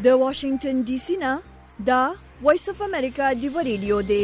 د واشنگټن ډي سي نه دا وایس اف امریکا ډیو ریډیو دی.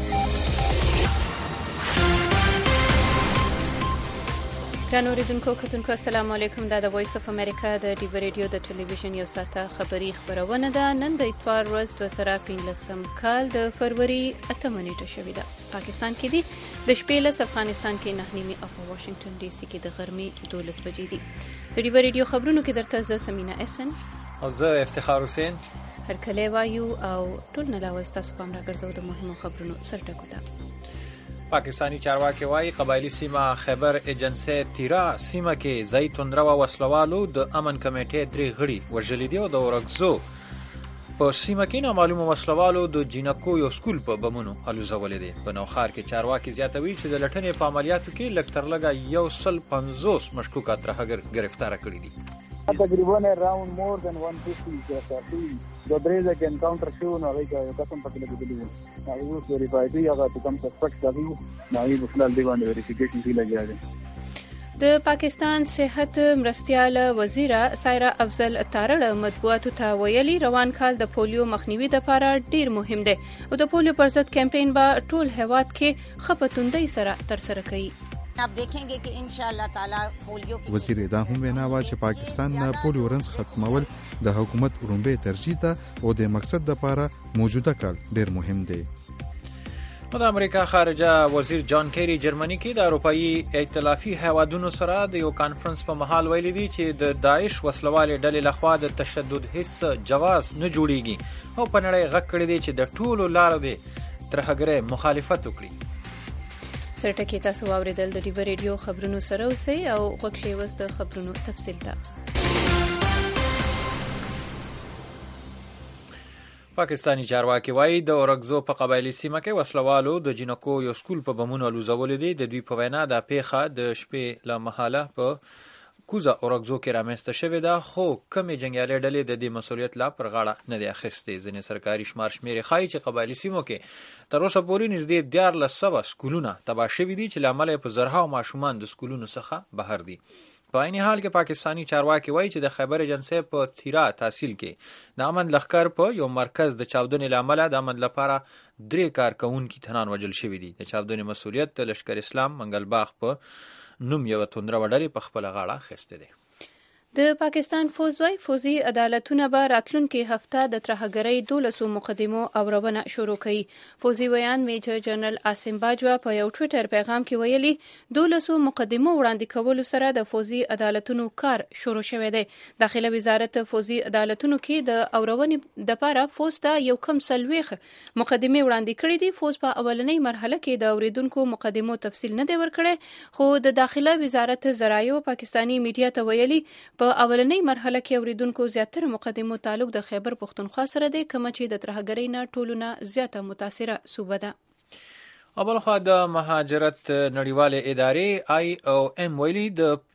ګرانو اوریدونکو کتونکو السلام علیکم. دا د وایس اف امریکا د ډیو ریډیو د ټلویزیون یو ساعته خبری خبرونه ده. نن د اتوار ورځ 2015 کال د فروری 8 نیټه شوې ده. پاکستان کې دي د شپې لس، افغانستان کې 9 او په واشنگټن ډي سي کې د غرمې 12 بجې دي. د ډیو ریډیو خبرونو کې درته زه سمینا احسن او زه افتخار حسین هرکلی وایو او ټول نه لاول تاسو پام راګرځو د مهمو خبرونو سرټکو ته. پاکستانی چارواکي وايي قبایلی سیمه خیبر ایجنسی تیرا سیمه کې ځای توندره او وسلوالو د امن کمیټې 3 غړي وژلي دي او د اورګزو په سیمه کې نامعلومه وسلوالو د جینکو یو سکول په بمونو الوزولې دي. په نوخار کې چارواکي زیاتوي چې د لټنې په عملیاتو کې لږ تر لږه 150 مشکوکه ترهګر گرفتار کړي دي. تقریبا around more than 150 the braze که انکاونټر شو نو هغه یو قسم پکې لګیدلی و. هغه اوس ویریفای دی هغه کوم سسپیکټ دی نو هغه په خلل دی باندې ویریفیکیشن کې لګیا دی. د پاکستان صحت مرستیال وزیره سایرا افضل تارړ مطبوعاتو ته ویلي روان کال د پولیو مخنیوي لپاره ډیر مهم دی او د پولیو پر ضد کمپاین به ټول هیواد کې خپتوندۍ سره ترسره کړي. आप देखेंगे कि इंशाअल्लाह ताला पोलियो वजीर دا هم وینا وا چې پاکستان نه پولیو رنس ختمول د حکومت رومبه ترجیح ده او د مقصد لپاره موجوده کال ډیر مهم دی. د امریکا خارجه وزیر جان کیری جرمني کې د اروپאי ائتلافي هیوادونو سره د یو کانفرنس په محل ویلي دي چې د داعش وسلوال ډلې لخوا د تشدد هیڅ جواز نه جوړیږي او په نړۍ غږ کړی دی چې د ټولو لارو د ترهګرۍ مخالفت وکړي. سرټکی تاسو واوریدل د ډیو ریډیو خبرونو سره اوسئ او غوږ شئ وس د خبرونو تفصیل ته. پاکستانی چارواکي وايي د اورګزو په قبایلی سیمه کې وسلوالو د جینکو یو سکول په بمونو الوزولې دي. د دوی په وینا د پیښه د شپې له مهاله په کوزه اورګزو کې رامنځته شوې ده خو کمې جنګیالي ډلې د دې مسولیت لا پر غاړه نه دی اخیستې. ځینې سرکاري شمېرې ښایي چې قبایلي سیمو کې تر اوسه پورې نږدې 1400 سکولونه تباه شوي دي چې له امله په زرهاو ماشومان د سکولونو څخه بهر دي. په عین حال کې پاکستانی چارواکي وایي چې د خیبر ایجنسی په تیرا تحصیل کې د امن لښکر په یو مرکز د چاودنې له امله د امن لپاره 3 کارکونکي تنان وژل شوي دي. د چاودنې مسولیت د لشکر اسلام منګلباغ په نوم یو توندره وډلې په خپل غاړه اخیسته دی. د پاکستان فوزي عدالتونه به راتلونکي هفته د ترهګرۍ 12 مقدمو اورونه شروع کړي. فوزي ویان میجر جنرال عاصم باجوا په یو ټویټر پیغام کې ویلي 12 مقدمو وړاندې کولو سره د فوزي عدالتونو کار شروع شوی دی. داخله وزارت فوزي عدالتونو کې د اورونې د لپاره فوز ته یو کم سلويخ مقدمه وړاندې کړې دي. فوز په اولنۍ مرحله کې د اوریدونکو مقدمو تفصیل نه دی ورکړی خو د داخله وزارت زرایو پاکستانی میډیا ته ویلي په اولنۍ مرحله کې اوریدونکو زیاتره مقدمو تعلق د خیبر پختونخوا سره دی کوم چې د ترهګرۍ نه ټولونه زیاته متاثره صوبه ده. اول خو د مهاجرت نړیواله ادارې IOM ویلي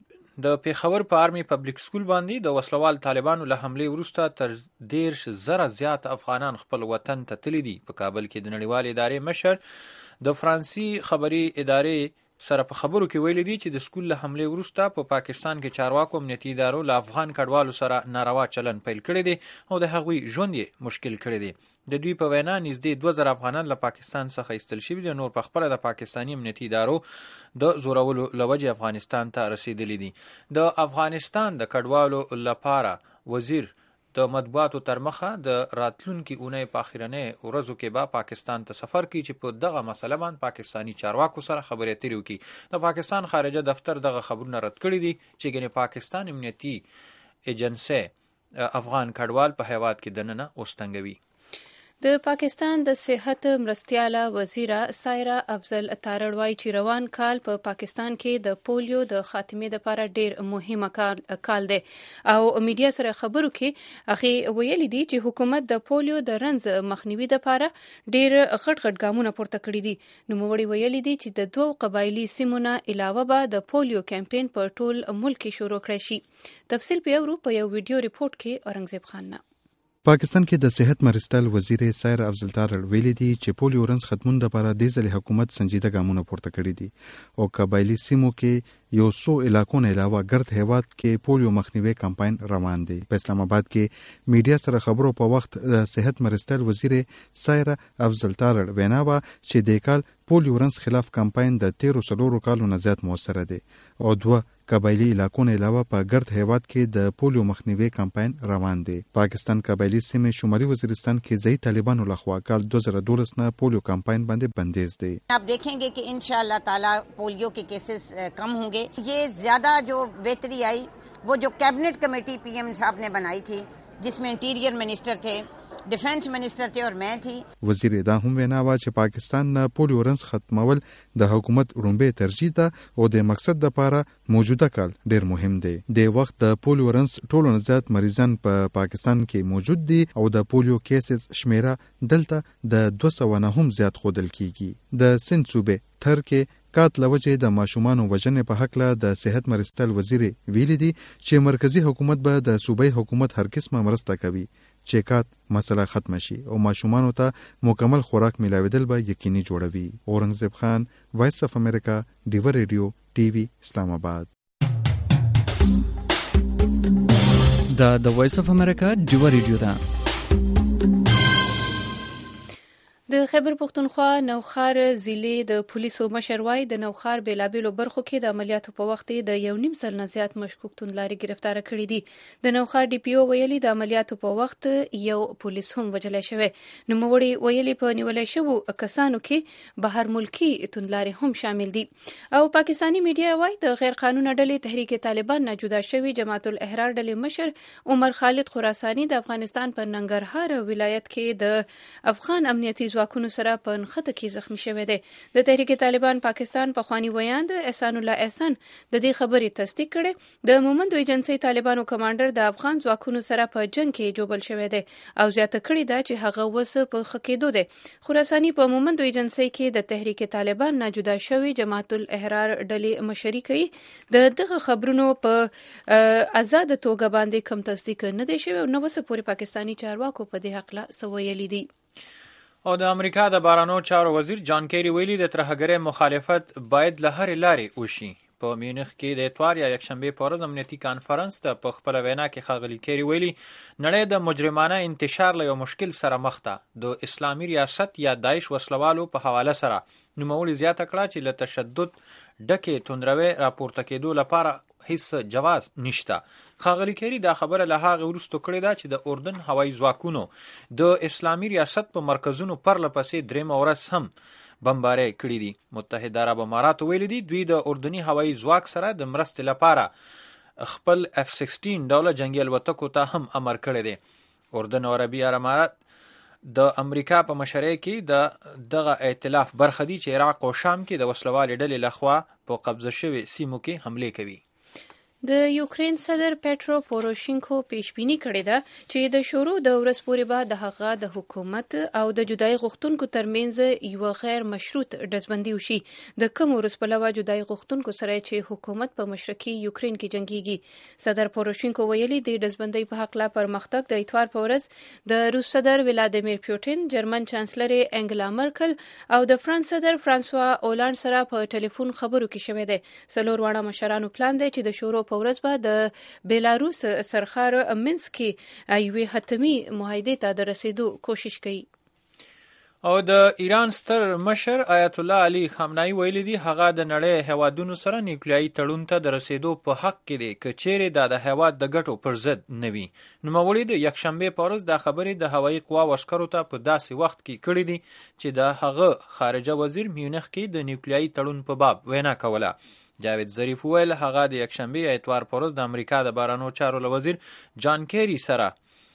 د پیښور په آرمي پبلک سکول باندې د وسلوال طالبانو له حمله وروسته تر 10,000 زیات افغانان خپل وطن ته تللي دي. په کابل کې د نړیوالې ادارې مشر د فرانسي خبري ادارې سره په خبرو کې ویلي دي چې د سکول له حمله وروسته په پاکستان کې چارواکو امنیتي ادارو له افغان کډوالو سره ناروا چلن پیل کړی دی او د هغوی ژوند یې مشکل کړی دی. د دوی په وینا نږدې 2000 افغانان له پاکستان څخه ایستل شوي دي. نور په خپل د پاکستانی امنیتي ادارو د زورولو لوجې افغانستان ته رسیدلي دي. د افغانستان د کډوالو لپاره وزیر د مطبوعاتو تر مخه د راتلونکي اونۍ په اخرنۍ ورځو کې به پاکستان ته سفر کوي چې په دغه مسله باندې پاکستانی چارواکو سره خبرې اترې وکړي. د پاکستان خارجه دفتر دغه خبرونه رد کړي دي چې ګنې پاکستان امنیتي ایجنسی افغان کډوال په هیواد کې دننه اوستنګوي. د پاکستان د صحت مرستیاله وزیره سایرا افضل تارړ وايي چې روان کال په پاکستان کې د پولیو د خاتمې لپاره ډیر مهمه کال دی او میډیا سره خبرو کې اخی ویلي دي چې حکومت د پولیو د رنځ مخنیوي لپاره ډیر غټ ګامونه پورته کړي دي. نوموړي ویلي دي چې د 2 قبایلی سیمونه علاوه به د پولیو کمپاین په ټول ملک کې شروع کړي شي. تفصیل په یو ویډیو ریپورت کې اورنګزیب خان نه پاکستان کې د صحت مرستل وزیر سایر افضل تارړ ویلي دي چې پولیو رنځ ختمون لپاره د ځل حکومت سنجیده ګامونه پورته کړي دي او قبایلی سیمو کې یو څو علاقو نه علاوه ګرد هیواد کې پولیو مخنیوي کمپاین روان دی. په اسلام آباد کې میډیا سره خبرو په وخت د صحت مرستل وزیر سایر افضل تارړ وینا وا چې د کال پولیو رنځ خلاف کمپاین د 13 کالو نه زیات موثر دی او 2 قبایلی علاقو نه علاوه په ګرد هیواد کې د پولیو مخنیوي کمپاین روان دی. پاکستان قبایلی سیمه شمالي وزیرستان کې ځای طالبانو لخوا کال 2012 نه پولیو کمپاین باندې بندیز دی. आप देखेंगे कि इंशाअल्लाह ताला पोलियो के केसेस कम होंगे. ये ज्यादा जो बेहतरी आई वो जो कैबिनेट कमेटी पीएम साहब ने बनाई थी जिसमें इंटीरियर मिनिस्टर थे, डिफेंस मिनिस्टर थे और मैं थी. وزیر دا هم وینا وا چې پاکستان نه پولیو رنځ ختمول د حکومت رومبه ترجیح ده او د مقصد لپاره موجوده کال ډیر مهم دی. د وخت د پولیو رنځ ټولو نه زیات مریضان په پاکستان کې موجود دي او د پولیو کیسز شمیره دلته د 200 نه هم زیات خودل کیږي. د سند صوبه تر کې کات لوجه د ماشومان وژنې په حق له د صحت مرستل وزیر ویلي دي چې مرکزی حکومت به د صوبای حکومت هر قسمه مرسته کوي چې کات مسله ختم شي او ماشومان ته مکمل خوراک ملاویدل به یقیني جوړوي. اورنګزیب خان، وایس اف امریکا، ډیور ریډیو ټي وي، اسلام آباد. د وایس اف امریکا ډیور ریډیو ده. د خیبر پختونخوا نوخار ضلع د پولیسو مشر وای د نوخار بیلابیلو برخو کې د عملیاتو په وخت د 1.5 سل نه زیات مشکوک توندلاري گرفتار کړي دي. د نوخار ډي پی او ویلي د عملیاتو په وخت یو پولیس هم وژل شوی. نو موري ویلي په نیولې شوو کسانو کې بهر ملکی توندلاري هم شامل دي. او پاکستانی میډیا وای د غیر قانوني ډلې تحریک طالبان نه جدا شوی جماعت الاحرار ډلې مشر عمر خالد خراساني د افغانستان په ننګرهار ولایت کې د افغان امنیتي ځواکونو سره په نښته کې زخمی شوی دی. د تحریک طالبان پاکستان په خواني ویاند احسان الله احسان د دې خبرې تصدیق کړي. د مومند ایجنسی طالبانو کمانډر د افغان ځواکونو سره په جنگ کې جوړل شوی دی او زیاته کړي دا چې هغه وس په خکېدو دی. خراساني په مومند ایجنسی کې د تحریک طالبان نه جدا شوی جماعت الاحرار ډلې مشري کوي. دغه خبرونو په آزاد توګه باندې کم تصدیق نه دی شوی او نو وس پورې پاکستانی چارواکو په دې حق لا سویلي دي. او د امریکا د بهرنیو چارو وزیر جان کیری ویلي د ترهګرۍ مخالفت باید له هرې لارې وشي. په میونخ کې د اتوار یا یکشنبه په ورځ امنیتي کانفرنس ته په خپل وینا کې ښاغلي کیری ویلي نړۍ د مجرمانه انتشار له یو مشکل سره مخ ده. د اسلامي ریاست یا داعش وسلوالو په حواله سره نوموړي زیاته کړه چې له تشدد ډکې توندروي راپورته کېدو لپاره هیڅ جواز نشته. ښاغلي کیری دا خبره له هغه وروسته کړې ده چې د اردن هوایي ځواکونو د اسلامي ریاست په مرکزونو پرله پسې درېیمه ورځ هم بمبارۍ کړي دي. متحده عرب امارات ویلي دي دوی د اردني هوایي ځواک سره د مرستې لپاره خپل F-16 ډوله جنگي الوتکو ته هم امر کړی دی. اردن او عربي امارات د امریکا په مشرۍ کې دغه ائتلاف برخه دي چې عراق او شام کې د وسلوالې ډلې لخوا په قبضه شوي سیمو کې حملې کوي. د یوکرین صدر پیټرو پوروشینکو پیشبینی کړې ده چې د شروع د ورځ پورې به د هغه د حکومت او د جدای غوښتونکو ترمنځ یو غیر مشروط ډزبندي وشي. د کوم ورځ په لوا جدای غوښتونکو سره چې حکومت په مشرقي یوکرین کې جنگيږي. صدر پوروشینکو ویلي د ډزبندۍ په حق لا پرمختګ د اتوار په ورځ د روس صدر ولادیمیر پوتین، جرمن چانسلر انګلا مرکل او د فرانس صدر فرانسوا اولانډ سره په ټلیفون خبرو کې شوی دی. څلور واړه مشرانو پلان دی چې د شورو په ورځ به د بیلاروس سرخار منسک کې یوې حتمي معاهدې ته د رسیدو کوشش کوي. او د ایران ستر مشر آیت الله علي خامنه‌ای ویلي دي هغه د نړۍ هیوادونو سره نیوکلیایي تړون ته د رسیدو په حق کې دی که چیرې د هیواد د ګټو پر ضد نه وي. نوموړي د یکشنبه په ورځ د خبرې د هوایي قوا عسکرو ته په داسې وخت کې کړې دي چې د هغه خارجه وزیر میونخ کې د نیوکلیایي تړون په باب وینا کوله. جاوید ظریف ویل هغه د یکشنبه اتوار په ورځ د امریکا د بهرنیو چارو وزیر جان کیری سره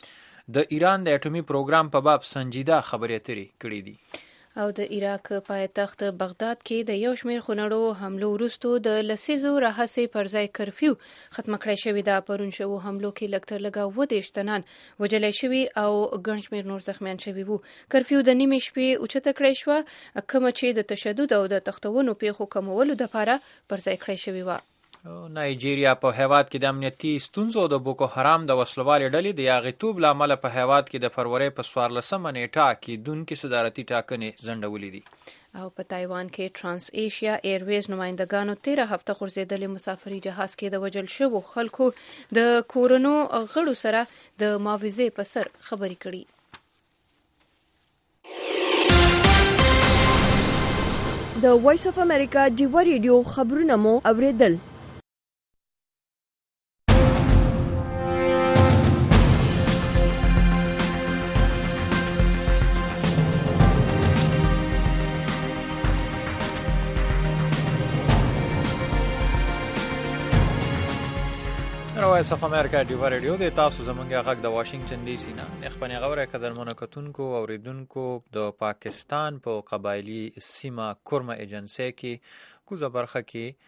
د ایران د اټومي پروګرام په باب سنجیده خبرې اترې کړې دي. او د عراق پایتخت بغداد کې د یو شمېر خونړو حملو وروسته د لسیزو راهیسې پر ځای کرفیو ختمه کړې شوې ده. پرون شوو حملو کې لږ تر لږه 27 تنان وژل شوي او ګڼ شمېر نور زخمیان شوي وو. کرفیو د نیمې شپې اوچته کړې شوه کومه چې د تشدد او د تختونو پیښو کمولو دپاره پر ځای کړې شوې وه. نایجیریا په هیواد کې د امنیتي ستونزو د بوکو حرام د وسلوالې ډلې د یاغیتوب له امله په هیواد کې د فروری په 14 نیټه کېدونکې صدارتي ټاکنې ځنډولې دي. او په تایوان کې ټرانس ایشیا ایرویز نمایندګانو 13 هفته غورځېدلې مسافري جهاز کې د وژل شوو خلکو د کورونو غړو سره د معاوضې په سر خبرې کړي. د وایس اف امریکا ډیوا ریډیو خبرونه مو اوریدل. وایس اف امریکا ډیوا ریډیو د تاسو زمونږه غږ د واشنگټن ډي سي نه خپل غوړه قدرمنو کتونکو او اوریدونکو د پاکستان په قبایلی سیمه کورما ایجنسی کې کوزه برخه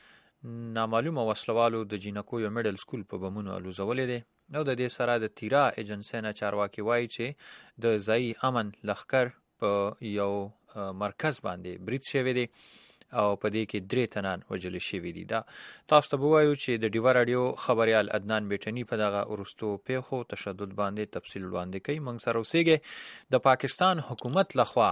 کې نامعلومه وسلوالو د جینکو یو میډل سکول په بمونو الوزولې دي. نو د دې سره د تیرا ایجنسی نه چارواکي وایي چې د ځای امن لخر په یو مرکز باندې برید شوی دی او په دې کې 3 تنان وژل شوي دي. دا تاسو ته وایو چې د ډیوا رادیو خبريال عدنان بیٹنی په دغه ورستو پیښو تشدد باندې تفصیل وړاندې کوي. موږ سره اوسېږي د پاکستان حکومت لخوا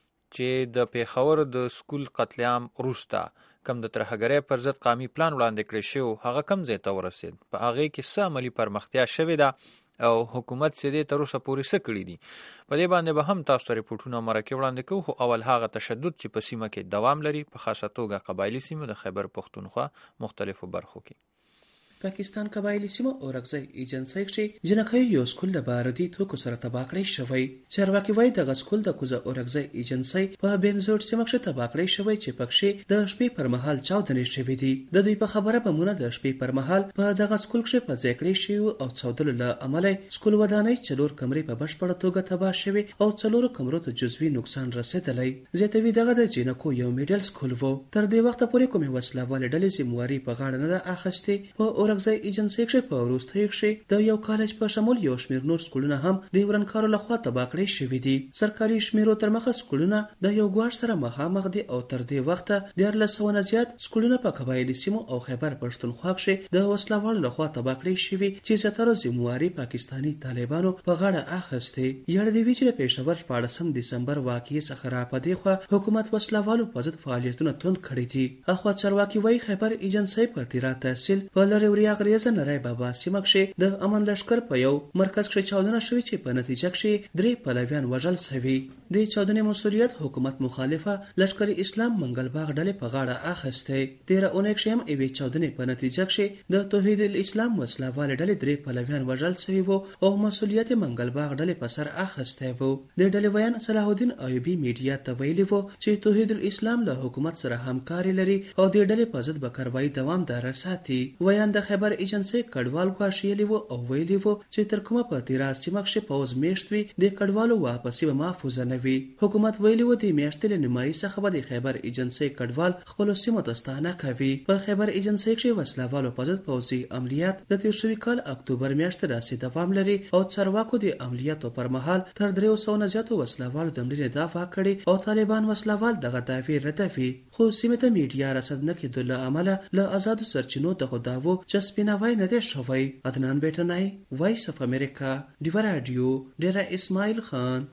چې د پیښور د سکول قتل عام وروسته کم د ترهګرۍ پر ضد قومي پلان وړاندې کړی شو هغه کم ځای ته ورسید. په هغه کې څه عملي پرمختیا شوې ده او حکومت څه دې تر اوسه پورې څه کړي دي. په دې باندې به هم تاسو ته ریپورټونه مرکه وړاندې کوو. خو اول هغه تشدد چې په سیمه کې دوام لري په خاصه توګه قبایلی سیمه د خیبر پختونخوا مختلفو برخو کې. پاکستان قبایلی سیمه اورکزی ایجنسی کې جنکۍ یو سکول د بارودي توکو سره تباه کړی شوی. چارواکي وایي دغه سکول د کوزه اورکزی ایجنسی په بنزوټ سیمه کې تباه کړی شوی چې پکې د شپې پر مهال چاودنې شوې دي. د دوی په خبره بمونه د شپې پر مهال په دغه سکول کې په ځای کړی شوی او چاودلو له امله سکول ودانۍ 4 کمرې په بشپړه توګه تباه شوی او 4 کمرو ته جزوي نقصان رسیدلی. زیاتوي دغه د جنکو یو میډل سکول وو. تر دې وخت پورې کومه وسلوال ډلې ذمہواری په غاړه نه ده اخیستې. په اورکزی ایجنسی کې په وروستیو کې د یو کالج په شمول یو شمېر نور سکولونه هم د ورانکارو لخوا تباه کړي شوي دي. سرکاري شمیرو تر مخه سکولونه د یو ګواښ سره مخامخ دي او تر دې وخته 1400 نه زیات سکولونه په قبایلی سیمو او خیبر پښتونخوا کې د وسلوالو لخوا تباه کړي شوي چې زیاتره ذمہواری پاکستانی طالبانو په غاړه اخیستې. یاد دی چې د پېښور 14 دسمبر واقعي څخه را پدې خو حکومت وسلوالو په ضد فعالیتونه توند کړي دي. اخوا چارواکي وایي خیبر ایجنسی په تیرا تحصیل په لری وریا غریزه نری بابا سیمه کې د امن لشکر په یو مرکز کې چاودنه شوې چې په نتیجه کې 3 پلویان وژل شوي. د چاودنې مسؤلیت حکومت مخالفه لشکر اسلام منګلباغ ډلې په غاړه اخیسته. 13 اونۍ کې هم ایوي چاودنې په نتیجه کې د توحید الاسلام وسلوال ډلې 3 پلویان وژل شوي وو او مسؤلیت منګلباغ ډلې په سر اخیسته وو. د ډلې ویان صلاح الدین ایوبی میډیا ته ویلي وو چې توحید الاسلام له حکومت سره همکاري لري او د ډلې په ضد به کاروایی دوامدار ساتي. ویان د خیبر ایجنسی کډوال غواړي وو او ویلي وو چې تر کومه په تیرا سیمه کې پوز میشت وي د کډوالو واپسی به محفوظ نه وي. حکومت ویلي وو د میاشتې له نیمایي څخه به د خیبر ایجنسی کډوال خپل سیمه ته ستانه کوي. په خیبر ایجنسی کې وسلوالو په ضد پوځي عملیات د تیر شوي کال اکتوبر میاشتې راځي دوام لري او چارواکو د عملیاتو پر مهال تر 300 نه زیاتو وسلوالو د مړینې دعوا کړې او طالبان وسلوال دغه دعوی ردوي. خو سیمه ته میډیا رسد نه کېدل له امله له آزادو سرچینو دغه دعوو چسپیناوی نه دی شوی. عدنان بیٹنای وایس اف امریکا ډیوا رادیو ډیرا اسماعیل خان.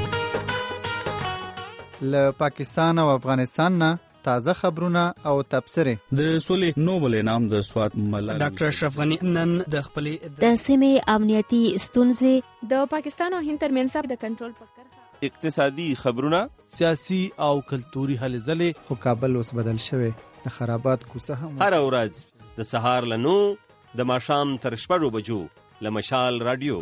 له پاکستان او افغانستان نه تازه خبرونه او تبصره. د سولې نوبل انعام د سوات ملالۍ ډاکټر اشرف غنی نن د خپل د سیمې امنیتي ستونزې د پاکستان او هند ترمنځ د کنټرول فکر اقتصادي خبرونه سیاسي او کلتوري هلې ځلې. خو کابل اوس بدل شوی د خرابات کوڅه هم هر ورځ د سهار لنو د ماښام تر 6 بجو له مشال رادیو.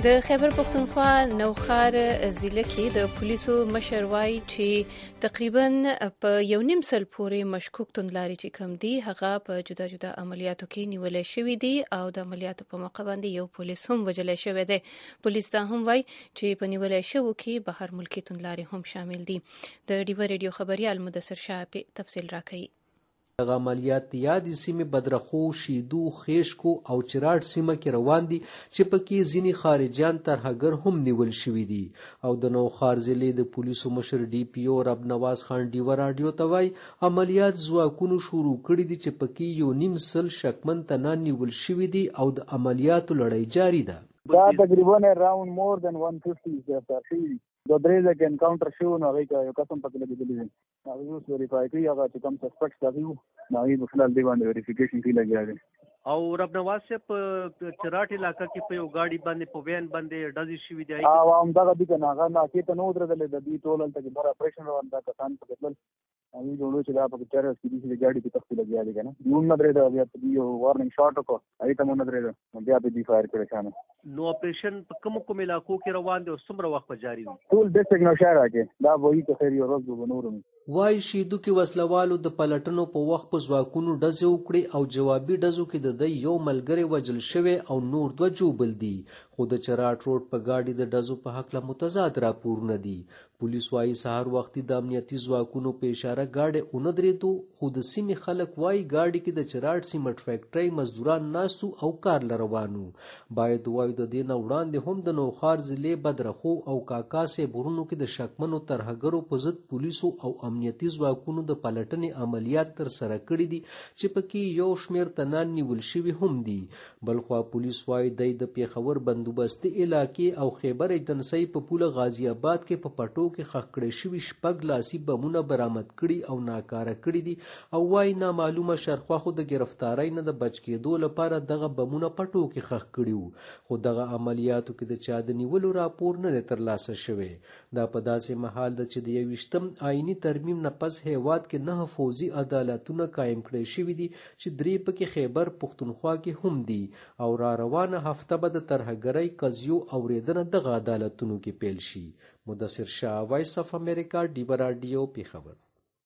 د خیبر پختونخوا نوخار ضلع کې د پولیسو مشر وایي چې تقریبا په 1.5 سال پورې مشکوک توندلاري چې کم دي هغه په جدا جدا عملیاتو کې نیولای شوي دي او د عملیاتو په موقع باندې یو پولیس هم وژلای شوی دی. پولیس دا هم وایي چې په نیولای شوو کې بهر ملکي توندلاري هم شامل دي. د ډیوه ریډیو خبريال مدثر شاه تفصیل راکوي. دغه عملیات یادې سیمې بدرخو، شیدو، خیشکو او چراټ سیمه کې روان دي چې پکې ځینې خارجیان ترهګر هم نیول شوي دي. او د نوخار ضلع د پولیسو مشر ډي پي او رب نواز خان ډیوه راډیو ته وایي عملیات ځواکونو شروع کړي دي چې پکې 1.5 سل شکمن تنان نیول شوي دي او د عملیاتو لړۍ جاري ده. دا تقریبا around more than 150 is د درېزه کې انکاونټر شو نو هغه یو قسم پکې لګېدلی دی. هغه اوس ویریفای کوي هغه چې کوم سسپیکټ راغلی وو نو هغې په فلحال دې باندې ویریفیکیشن کې لګیا دی. او رب نواز صاحب په چراټ علاقه کې په یو گاډي باندې په وین باندې ډزې شوي دي. او همدغه دي که نه هغه ناکې ته نه ودرېدلی د دوی ټول هلته کې بر اپریشن روان دا کسان پکې تلل هغوی جوړو چې دا پکې ټیررس کې دي چې د ګاډي کې تختې لګیا دي که نه دوی هم نه درېده بیا په دوی یو وارننګ شاټ وکړو هغې ته هم ونه درېده نو بیا په دوی فایر کړی شانه. نو اپریشن په کوم علاقو کې روان دی او څومره وخت په جاري وي؟ ټول ډسټرکټ نوشهره کې دا به وي که خیر یو ورځ به نور وي. وایي شیدو کې وسلوالو د پلټنو په وخت په ځواکونو ډزې وکړې او جوابي ډزو کې د ده یو ملګری وژل شوی او نور 2 جوبل دي. خو د چراټ روډ په ګاډي د ډزو په هکله متضاد راپورونه دي. پولیس وایي سهار وختي د امنیتي ځواکونو په اشاره ګاډی ونه درېدو خو د سیمې خلک وایي ګاډي کې د چراټ سیمنټ فیکټرۍ مزدوران ناستو او کار لروانو. باید وایو د دې نه وړاندې هم د نوخار ضلع بدرخو او کاکاسې برونو کې د شکمنو ترهګرو په ضد پولیسو او امنیتي ځواکونو د پلټنې عملیات ترسره کړي دي چې پکې یو شمېر تنان نیول شوي هم دي. بلخوا پولیس وایي دی د پیښور بندوبستي علاقې او خیبر ایجنسۍ په پوله غازي آباد کې په پټو کې ښخ کړي شوي 6 لاسي بمونه برآمد کړي او ناکاره کړي دي. او وایي نامعلومه شرخواخو د گرفتارۍ نه د بچ کېدو لپاره دغه بمونه پټو کې ښخ کړي وو. خو دغه عملیاتو کې د چا د نیولو راپور نه دی ترلاسه شوی. دا په داسې مهال ده چې د 21م آئیني ترمیم نه پس هیواد کې 9 فوزي عدالتونه قایم کړي شوي دي چې 3 پکې خیبر پختونخوا کې هم دي او را روانه هفته به د ترهګرۍ قضیو اورېدنه دغه عدالتونو کې پیل شي. مدثر شاه، وایس اف امریکا، ډیوه راډیو، پیښور.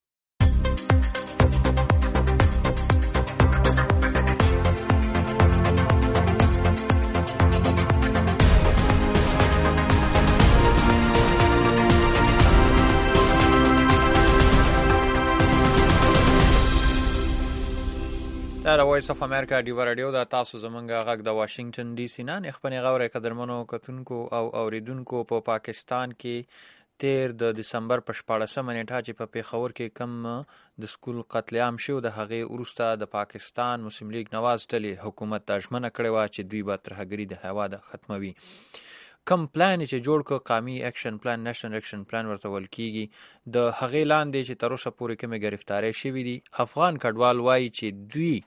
دا د وایس اف امریکا ډیوه راډیو دا تاسو زمونږ غږ د واشنگټن ډي سي نه خپلې غوړې قدرمنو کتونکو او اوریدونکو په پاکستان کې 13 د دسمبر په 14 نیټه چې په پیښور کې کم د سکول قتل عام شو د هغې وروسته د پاکستان مسلم لیگ نواز ډلې حکومت ته ژمنه کړې وه چې دوی به ترهګري د هیواده ختموي. کم پلان چې جوړ کړ قومي اکشن پلان، نېشنل اکشن پلان ورته ویل کیږي، د هغې لاندې چې تر اوسه پورې کومې ګرفتارۍ شوي دي. افغان کډوال وایي چې دوی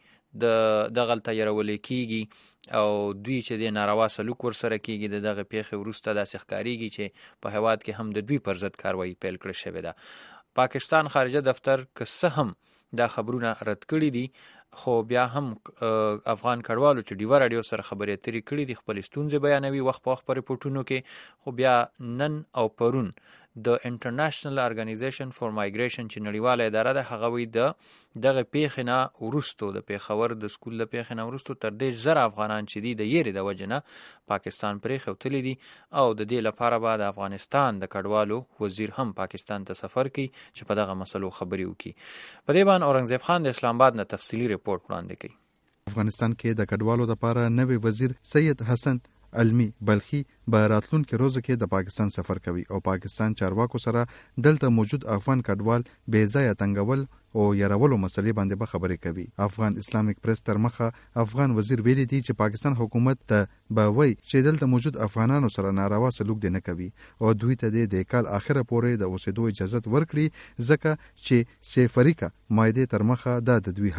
دغلته یرولې کیږي او دوی چې د ناروا سلوک ورسره کیږي د دغه پیښې وروسته داسې ښکارېږي چې په هیواد کې هم د دوی پر ضد کاروایي پیل کړې شوې ده. پاکستان خارجه دفتر که څه هم دا خبرونه رد کړي دي خو بیا هم افغان کډوالو چې ډیوه راډیو سره خبرې اترې کړي دي خپلې ستونزې بیانوي وخت په وخت په رپورټونو کې. خو بیا نن او پرون د انټرنیشنل ارګنایزیشن فور مایګریشن چې نړیواله اداره ده هغه وایي دغه پیښې نه وروستو د پیښور د سکول د پیښې نه وروستو تر 10,000 افغانان چې دي د یېرې د وجې نه پاکستان پرېښودلي دي او د دې لپاره به د افغانستان د کډوالو وزیر هم پاکستان ته سفر کوي چې په دغه مسلو خبرې وکړي. په دې باندې اورنګزیب خان د اسلام آباد نه تفصیلي رپورټ وړاندې کوي. افغانستان کې د کډوالو لپاره نوی وزیر سید حسن علمی بلخی به راتلونکي روزو کې د پاکستان سفر کوي او پاکستان چارواکو سره دلته موجود افغان کډوال بې ځایه تنګول او یارولو مسلې باندې به خبرې کوي. افغان اسلامیک پریس تر مخه افغان وزیر ویلي دی چې پاکستان حکومت ته به وایي چې دلته موجود افغانانو سره ناروا سلوک دی نه کوي او دوی ته د کال اخره پورې د اوسېدو اجازه ورکړي ځکه چې سفریکا مایده تر مخه دا د دوی حق دی.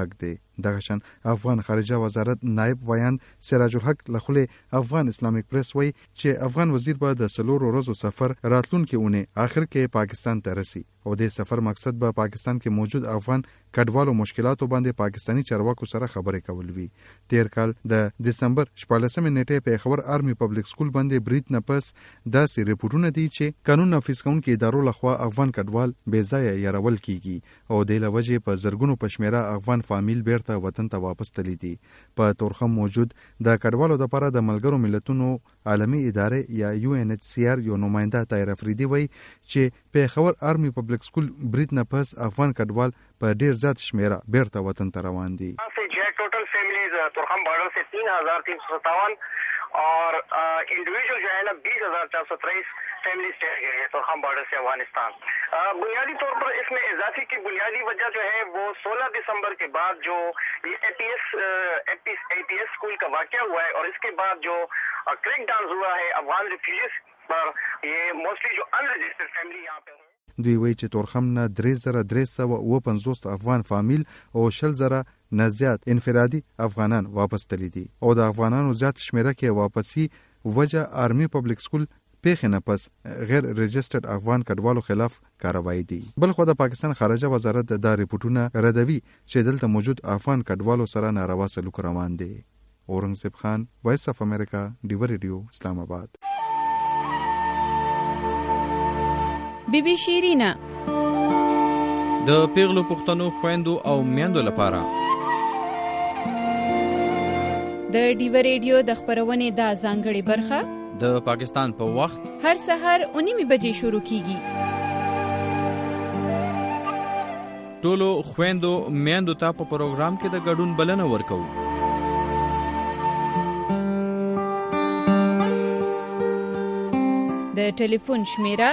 دغه شان افغان خارجه وزارت نائب ویاند سراج الحق لخوا افغان اسلامیک پریس وایي چې افغان وزیر به د 4 ورځو سفر راتلونکي اونۍ اخر کې پاکستان ته رسي او د سفر مقصد به پاکستان کې موجود افغان کډوالو مشکلاتو باندې پاکستانی چارواکو سره خبرې کول وي. تیر کال د دسمبر 14 نیټه په خبر آرمي پبلک سکول باندې برید نه پس داسې ریپورتونه دي چې قانون نافذ کوونکو ادارو لخوا افغان کډوال بې ځایه یارول کیږي او د لوجې په زرګونو پشمیره افغان فامیل بیرته وطن ته واپس تللی دي. په تورخم موجود د کډوالو لپاره د ملګرو ملتونو عالمي ادارې یا UNHCR یو نماینده طاهر افریدي وایي چې په خبر آرمي پبلک سکول برید نه پس افغان کډوال په ډیر زیات شمیره بیرته وطن ته روان دي. टोटल फैमिलीज तुरखम बॉर्डर से 3,357 और इंडिविजुअल जो है ना 20,423 फैमिलीज चले गए हैं तुरखम बॉर्डर से अफगानिस्तान. बुनियादी तौर पर इसमें इजाफे की बुनियादी वजह जो है वो 16 दिसंबर के बाद जो ये APS स्कूल का वाकया हुआ है और इसके बाद जो क्रैकडाउन हुआ है अफगान रिफ्यूजीज पर, ये मोस्टली जो अनरजिस्टर्ड फैमिली यहाँ पे है. دوی وایي چې تورخم نه 3,350 افغان فامیل او 20,000 نه زیات انفرادي افغانان واپس تللی دي او د افغانانو زیات شمیره کې واپسی وجه آرمي پبلک سکول پیښې نه پس غیر رجسټرډ افغان کډوالو خلاف کاروایی دي. بل خو د پاکستان خارجه وزارت د ریپورتونه ردوي چې دلته موجود افغان کډوالو سره ناروا سلوک روان دي. اورنګزیب خان، وایس اف امریکا، ډیو ریډیو، اسلام آباد. بیبي شیرینا د پیغلو پښتنو خويندو او میندو لپاره د ډیو ریډیو د خبرونې د ځانګړي برخه د پاکستان په وخت هر سحر 9 بجې شروع کیږي. ټولو خويندو میندو ته په پروګرام کې د ګډون بلنه ورکو. د ټلیفون شمیره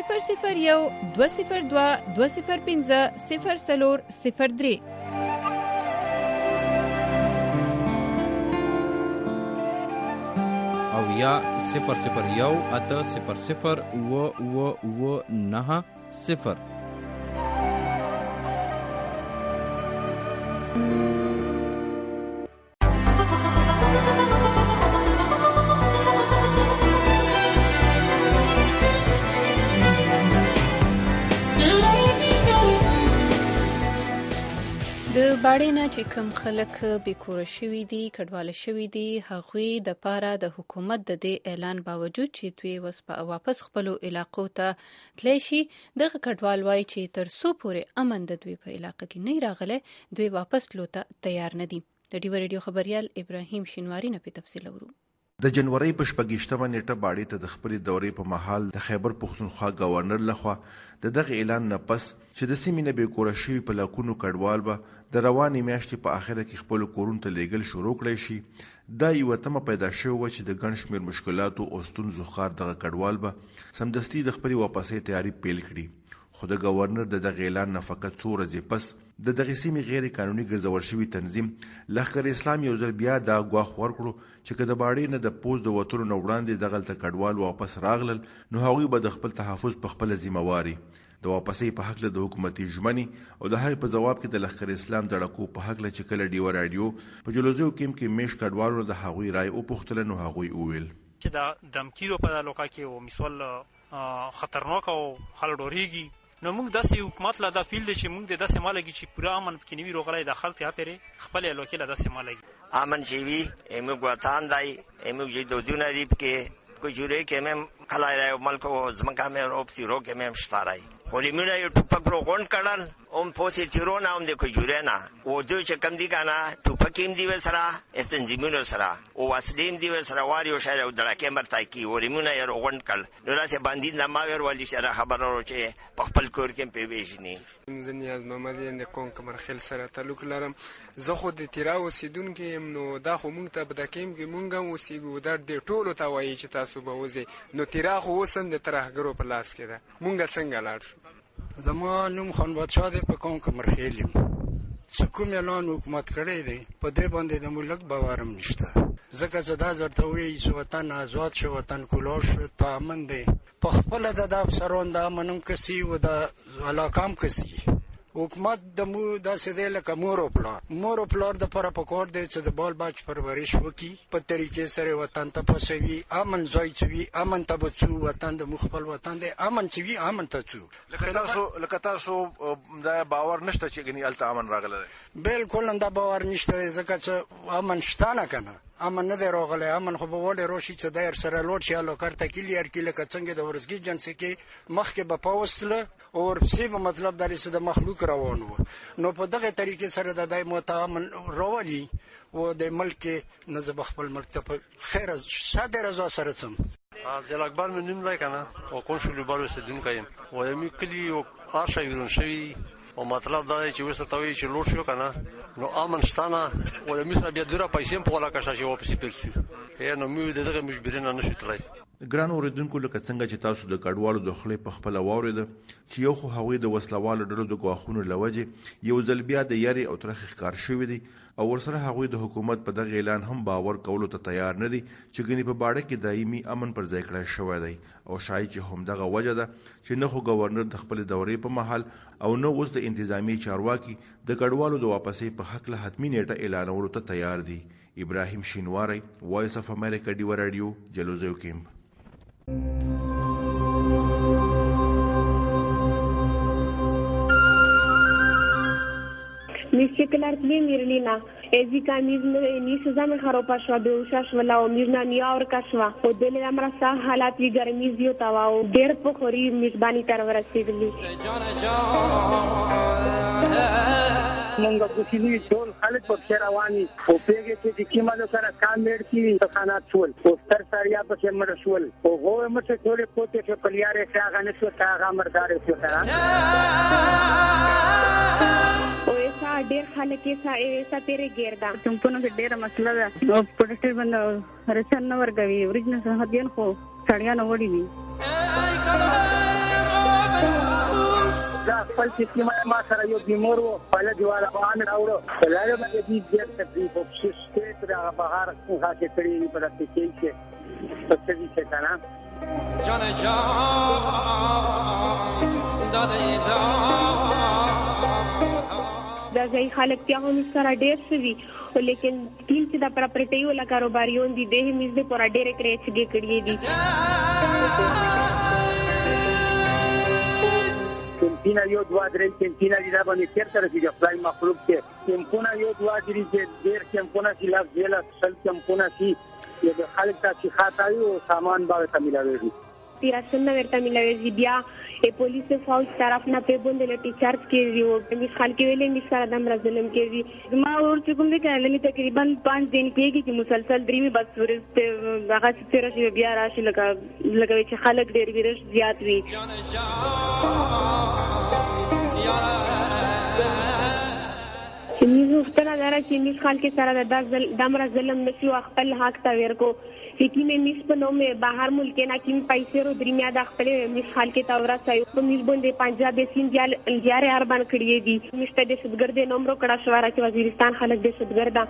001-202-205-0403 او یا 001-800-990. د باړې نه چې کوم خلک بیکوره شوي دي، کډواله شوي دي، هغوی د پاره د حکومت د دې اعلان باوجود چې دوی واپس خپلو علاقو ته تللی شي، دغه کډوال وایي چې تر څو پورې امن د دوی په علاقه کې نه راغلی، دوی واپس تلو ته تیار نه دي. د ډیو ریډیو خبریال ابراهیم شینواری نه په تفصیل اورو. د جنوري په 28مه نیټه باړې ته د خپلې دورې په مهال د خیبر پښتونخوا گورنر لخوا دغه اعلان نه پس چې د سیمې نه بیکوره شوي په لاکونو کډوال به د روانې میاشتې په اخره کې خپل کورونو ته لیږل شروع کړی شي، دا یوه تمه پیدا شوې وه چې د ګڼ شمېر مشکلاتو او ستونزو ښار دغه کډوال به سمدستي د خپلې واپسۍ تیاري پیل کړي. خو د گورنر د دغه اعلان نه فقط څو ورځې پس د دغه سیمې غیر قانوني ګرځول شوي تنظیم لښکر اسلام یو ځل بیا دا ګواښ ورکړو چې که د باړې نه د پوز د وتلو نه وړاندې دغلته کډوال واپس راغلل نو هغوی به د خپل تحفظ په خپله ذمه واري د واپسۍ په هکله د حکومتي ژمنې او د هغې په ځواب کې د لښکر اسلام د ډکو په هکله چې کله ډیوه راډیو په جلوزیو کیم کې میش کډوالو د هغوی رای وپوښتله نو هغوی وویل چې د دمکیرو په علاقه کې او مثال خطرناک او خلک ډورېږي نو موږ داسې حکومت له دا فیل دی چې موږ د داسې مالګي چې پوره امن پکې نه وي روغلی د خلک یې پرې خپل علاقې له داسې مالګي امن چې وي موږ وطن دی موږ چې دودونه دي پکې کجورې کې مې کلای راو ملکو ځمکه مې روپسي روکې مې شتارای خو لیمونه یو ټوپک رو غونډ کړل هم پوسې تیرونه هم د کجورې نه او دوی چې کم دي که نه ټوپک هم دي سره تنظیمونو سره او وسلې هم دي سره واریو شاید او دړکې مرته کي او لیمونه یې رو غونډ کړل نو داسې باندې نه ما ورولي سره خبره ورو چې په خپل کور کې پې ویژني زه نیاز محمد یم د قوم کمرخیل سره تعلق لرم زه خو د تیرا اوسېدونکی یم نو دا خو موږ ته په دا کیم کې موږ هم اوسېږو دا ډېر ټولو ته وایي چې تاسو به وځئ نو تیرا خو اوس هم د ترهګرو په لاس کې ده موږ څنګه لاړ شو زما نوم خان بادشاه دی په قوم کمرخیل یم چې کوم اعلان حکومت کړی دی په دې باندې د ملک باور هم نشته ځکه چې دا درته وایي چې وطن آزاد شو وطن کولار شو په امن دی په خپله د دا افسران د امن هم کسي و د علاقه هم کسي حکومت د مو داسې دی لکه مور او پلار د پاره پکار دی چې د بال بچ پرورش وکړي په طریقې سره وطن ته پسوي امن ځای چوي امن ته بچو وطن د مخبل وطن دی امن چوي امن ته چو لکه تاسو دا باور نشته چې غني الته امن راغله بالکل دا باور نشته ځکه چې امن شته نه کنه امن نه دی راغلی امن خو به وړې راشي چې دایر سره لوټ شي الوکر ته کلیر کې لکه څنګه د ورزګي جنس کې مخکې به پاوستله او ورپسې به مطلب دا چې د مخلوق روان و نو په دغه طریقې سره د دای متامن راولي او د ملک نه زه خپل ملک ته په خیر شاده رضا سره څم ځل اکبر مې نوم دی کنه او کنشل بارو سدونکی یم و یمي کلی او آشا ویرون شوی او مطلب دا چې وسه توي چې لوټ شو کنه نو امن شتانه او د میسه بیا ډیره پیسې په ولا کښه شي واپس پیرسو نو موږ دغه مجبورین نه شو تلای ګران اوریدونکو لکه څنګه چې تاسو د کډوالو د خلې په خپل واورید چې یو خو هغوی د وسلوالو ډلو د غواخونو لوجه یو ځل بیا د یاري او ترخ ښکار شوی دی او ورسره هغوی د حکومت په دغه اعلان هم باور کولو ته تیار نه دي چې ګنې په باړه کې دایمي امن پر ځای کړی شوی دی او شاید چې هم دغه وجه ده چې نه خو گورنر د خپل دورې په محل او نه اوس د انتظامی چارواکي د کډوالو د واپسې په حق له حتمی نیټه اعلانولو ته تیار دي. ابراهیم شینواری، وایس اف امریکا، ډیو رادیو، جلوزیو کیمپ. Müştekiler Mirlina, ezika ni sezame kharopa shwa be ushash wala o mirna ni aur kashwa o dele amrasa halat yi garmi ziyo tawao der pokhori mizbani tarwarasigli مونږ د سیمې ټول خلک په رواني او پیګه چې کیمالو سره کامیډ کی تخانات شول او ستر ساریا په مړ شول او هو مته ټول پوتې په پلیاره څنګه نشو تا مردار شو ترا او ایسا ډېر خلک ایسا تیرې ګردا څنګه په ډېر مسله ده او پروټیکټ باندې رسن نو ورګوي اوریجنل هدیان خو سړیا نو وړي وي خپل چې ما سره یو بیمار و په لږه باندې راوړو بلاره باندې دې ډېر تکلیف او شته دا بهار څنګه چې کړی په دې کې په څه دي کنه جان دا ځای خلک ته هم سره ډېر شوي لیکن تین چې دا پراپرټي ولا کاروباریون دي د همیز د پورا ډېر کرېچ کړي دي کینتینا یو دوا درې کینتینا دي دا باندې چیرته راځي خپل مخلوق کې کینتینا یو دوا درې ډېر کینتینا چې لاس ویلا سل کینتینا چې د خلک ته خاطایو سامان باندې ملاوي تیراسن ورته ملاوي بیا پولیس فوج طرف نه په بوند لټي چارج کیږي او د خلک ویلې می سره دم ظلم کیږي ما ور چې کوم دې کړل تقریبا 5 دن کېږي چې مسلسل درې بس ورته هغه ستاره شي بیا راشي لکه چې خلک ډېر ویرش زیات وي چې موږ ستنه دره چې موږ خلک سره د دمر ظلم نشو خپل حق ته ورکو چې مې میس په نوم بهر ملک نه کیم پیسې رو درمیا د خپل میس خلک ته ورسایو په میس باندې پنجاب سین جاره اربان کړی دي مشته د شدګرد نومرو کړه شواره چې وزیرستان خلک د شدګردا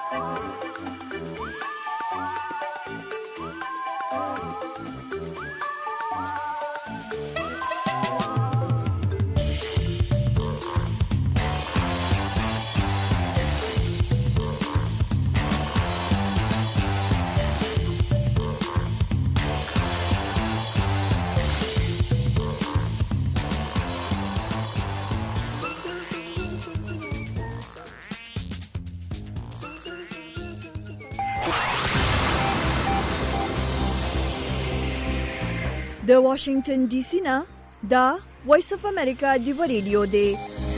د واشنگټن ډي سي نه دا وایس اف امریکا دی ریډیو دی.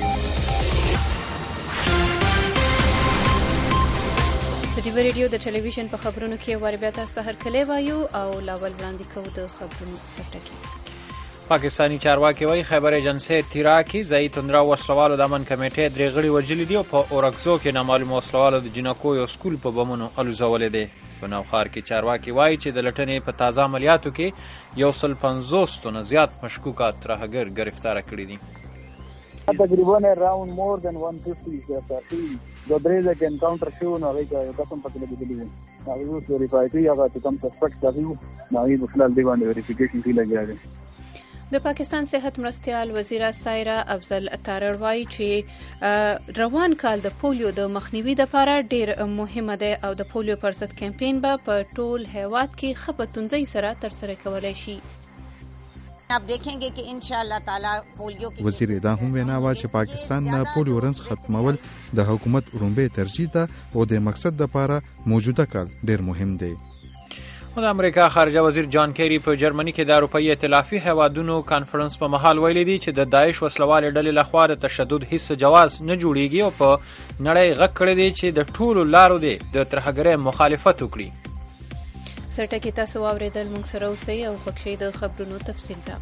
د ډیو ریډیو د ټلویزیون په خبرونو کې وربیا تاسو ته هرکلی وایو او لاول وړاندې کوو د خبرونو سرټکی. پاکستانی چارواکي وایي خیبر ایجنسۍ تیرا کې ځایي توندره وسلوالو د امن کمیټې 3 غړي وژلي دي او په اورکزو کې نامعلوم وسلوالو د جنکو یو سکول په بمونو الوزولی دی. په نوښار کې چارواکي وایي چې د لټنې په تازه عملیاتو کې 150 تنه زیات مشکوکه ترهګر گرفتاره کړي دي. تقریبا around more than 150 the brazen encounter shown or like قسم پکې لګېدلی وو. هغه اوس ویریفای کوي هغه چې کوم سسپیکټ دی نو یې په خلل دی باندې ویریفیکیشن کې لګیا دی. د پاکستان صحت مرستیال وزیره سایرا افضل تارړ وایي چې روان کال د پولیو د مخنیوي لپاره ډیر مهمه ده او د پولیو پر ضد کمپاین به په ټول هیواد کې خپتوندۍ سره ترسره کولای شي. आप देखेंगे कि इंशाअल्लाह ताला पोलियो की وزیر دا هم وینا وا چې پاکستان نه پولیو رنس ختمول د حکومت رومبه ترجیح ده او د مقصد لپاره موجوده کال ډیر مهم دی. د امریکا خارجه وزیر جان کیری په جرمني کې د اروپאי ائتلافي هیوادونو کانفرنس په محل ویلي دی چې د داعش وسلوال ډلې لخوا د تشدد هیڅ جواز نه جوړیږي او په نړۍ غږ کړی دی چې د ټولو لارو دی د ترهګرۍ مخالفت وکړي. سرټکی تاسو واوریدل، موږ سره اوسئ او خوښي د خبرونو تفصیل ته.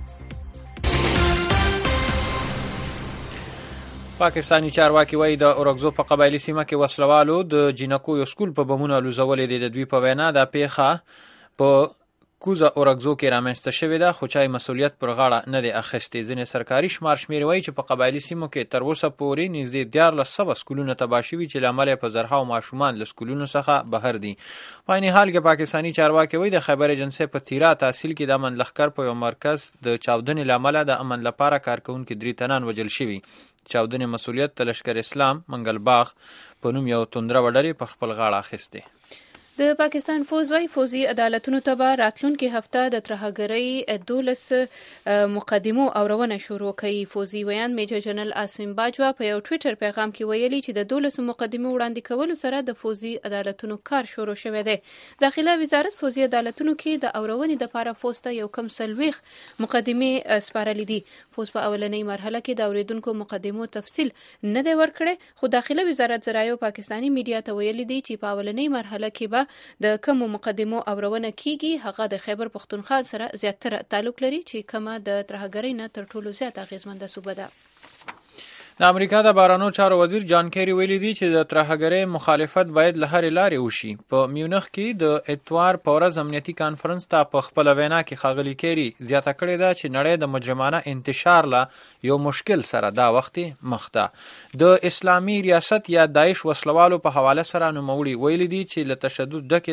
پاکستانی چارواکي وایي د اورکزو په قبایلي سیمه کې وسلوالو د جنکو یو سکول په بمونو الوزولې دي. د دوی په وینا دا پیښه په کوزه اورکزو کې رامنځته شوې ده خو چای مسؤلیت پر غاړه نه دی اخیستی. ځینې سرکاري شمېرې وایي چې په قبایلي سیمو کې تر اوسه پورې نږدې 1400 سکولونه تباه شوي چې له امله په زرهاو ماشومان له سکولونو څخه بهر دي. په عین حال کې پاکستانی چارواکي وایي د خیبر ایجنسۍ په تیرا تحصیل کې د امن لښکر په یو مرکز د چاودنې له امله د امن لپاره کارکوونکي 3 تنان وژل شوي. چاودنې مسؤلیت د لشکر اسلام منګل باغ په نوم یو توندره وډلې په خپل غاړه اخیستی. د پاکستان فوج وايي فوزي عدالتونو ته به راتلونکي هفته د ترهګرۍ 12 مقدمو اورونه شروع کوي. فوزي ویان میجر جنرال عاصم باجوا په یو ټویټر پیغام کې ویلي چې د 12 مقدمو وړاندې کولو سره د فوزي عدالتونو کار شروع شوی دی. داخله وزارت فوزي عدالتونو کې د اورونې لپاره فوج ته یو کم 40 مقدمې سپارلې دي. فوج په اولنۍ مرحله کې د اوریدونکو مقدمو تفصیل نه دی ورکړی خو داخله وزارت زرایو پاکستانی میډیا ته ویلي دي چې په اولنۍ مرحله کې به د کومو مقدمو اورونه کیږي هغه د خیبر پختونخوا سره زیاتره تعلق لري چې کومه د ترهګرۍ نه تر ټولو زیات اغیزمنده صوبه ده. د امریکا د بهرنیو چارو وزیر جان کیری ویلي دی چې د ترهګرۍ مخالفت باید له هرې لارې وشي. په میونخ کې د اتوار په ورځ امنیتي کانفرنس ته په خپله وینا کې ښاغلي کیری زیاته کړې ده چې نړۍ د مجرمانه انتشار له یو مشکل سره دا وخت مخ ده. د اسلامي ریاست یا داعش وسلوالو په حواله سره نوموړي ویلي دي چې له تشدد ډکې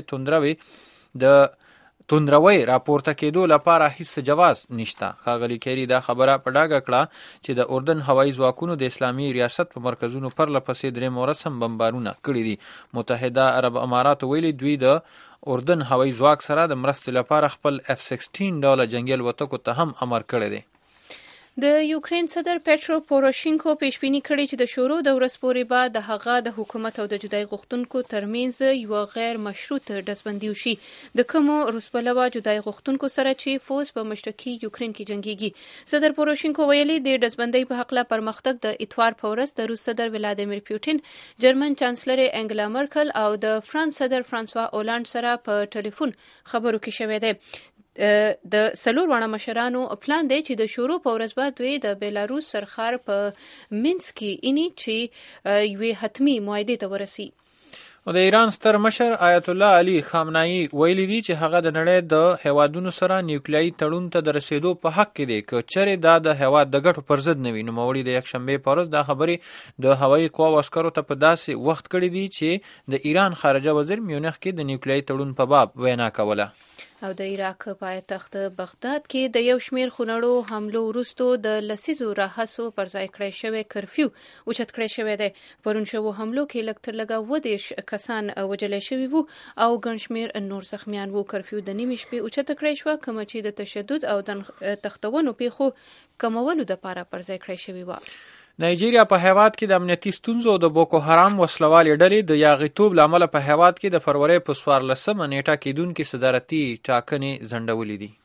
توندروي راپورته کېدو لپاره هیڅ جواز نشته. ښاغلي کیری دا خبره په ډاګه کړه چې د اردن هوایي ځواکونو د اسلامي ریاست په مرکزونو پرله پسې 3 ورځم بمبارونه کړي دي. متحده عرب اماراتو ویلي دوی د اردن هوایي ځواک سره د مرستې لپاره خپل F-16 ډوله جنگي الوتکو ته هم امر کړی دی. د یوکرین صدر پیټرو پوروشینکو پیشبینی کړی چې د شورو د ورځ پورې به د هغه د حکومت او د جدای غوښتونکو ترمنځ یو غیر مشروط ډزبندي وشي د کومو روسپلوه جدای غوښتونکو سره چې فوز په مشترکي یوکرین کې جنگيږي. صدر پوروشینکو ویلي د ډزبندۍ په حق له پرمختګ د اتوار په ورځ د روس صدر ولادیمیر پوتین، جرمن چانسلر انګلا مرکل او د فرانس صدر فرانسوا اولانډ سره په ټلیفون خبرو کې شوی دی. د 4 وړه مشرانو پلان دی چې د شورو په ورځ به دوی د بیلاروس سرخار په مینسک کې اني چې یوې حتمی معاهدې ته ورسي. د ایران ستر مشر آیت الله علي خامنه‌ای ویلي دي چې هغه د نړۍ د هیوادونو سره نیوکلیایي تړون ته د رسیدو په حق کې دی که چیرې دا د هیواد د ګټو پر ضد نه وي. نوموړي د یکشنبې په ورځ دا خبرې د هوایي قواو عسکرو ته په داسې وخت کړي دي چې د ایران خارجه وزیر میونخ کې د نیوکلیایي تړون په باب وینا کوله. او د عراق پایتخت بغداد کې د یو شمیر خونړو حملو وروسته د لسیزو راهڅو پر ځای کړی شوی کرفیو اوچت کړی شوی دی. پرون شوو حملو کې لږ تر لږه 20 کسان وژل شوي وو او ګڼ شمیر نور زخمیان وو. کرفیو د نیمې شپې اوچته کړی شوه کومه چې د تشدد او د تختونو پیښو کمولو دپاره پر ځای کړی شوې وه. نایجیریا په هیواد کې د امنیتي ستونزو او د بوکو حرام وسلوالې ډلې د یاغیتوب له امله په هیواد کې د فروری په 14 نیټه کېدونکې صدارتي ټاکنې ځنډولې دي.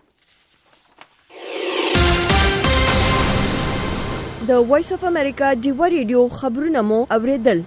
د وایس اف امریکا ډیوا ریډیو خبرونه مو اوریدل.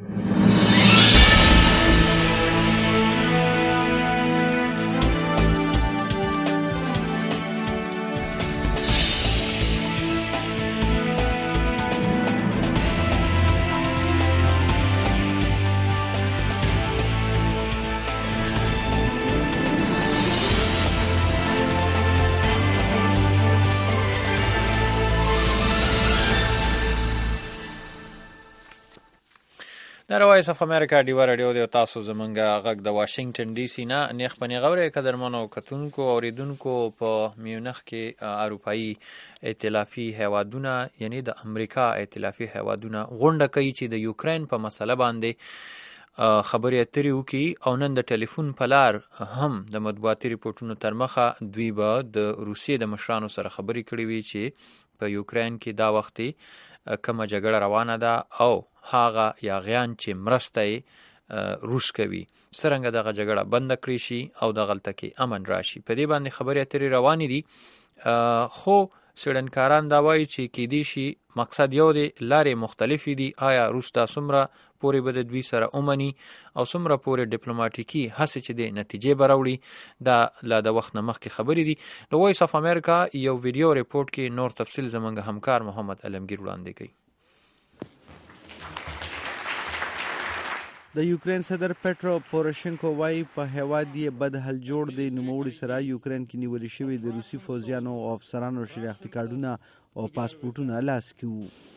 د وایس اف امریکا ډیوا رادیو د تاسو زمونږ غږ د واشنگټن ډي سي نه نیخ پنې غوړې قدرمنو کتونکو اوریدونکو په میونخ کې اروپایي ائتلافي هیوادونه یعنی د امریکا ائتلافي هیوادونه غونډه کوي چې د یوکرين په مسله باندې خبرې اترې وکړي او نن د ټلیفون په لار هم د مطبوعاتي ریپورټونو تر مخه دوی به د روسیې د مشرانو سره خبرې کړې وي چې په یوکرين کې دا وختي کومه جګړه روانه ده او هغه یاغیان چې مرسته روس کوي څرنګه دغه جګړه بند کړی شي او د غلطه کې امن راشي. په دې باندې خبرې اترې روانې دي خو څېړنکاران دا وایي چې کېدی شي مقصد یو دی لارې مختلفې دي. آیا روس دا څومره پورې به د دوی سره ومني او څومره پورې ډیپلوماټیکي هڅې چې دی نتیجې به راوړي دا لا د وخت نه مخکې خبرې دي. د وایس اف امریکا یو ویډیو ریپورټ کې نور تفصیل زموږ همکار محمد علمگیر وړاندې کوي. د یوکرين صدر پټرو پوروشنکو وايي په هیواد یې بد حل جوړ دی. نوموړي سره یوکرين کې نیول شوی د روسي فوجیانو او افسرانو شناختي کارتونه او پاسپورتونه لاس کې وو.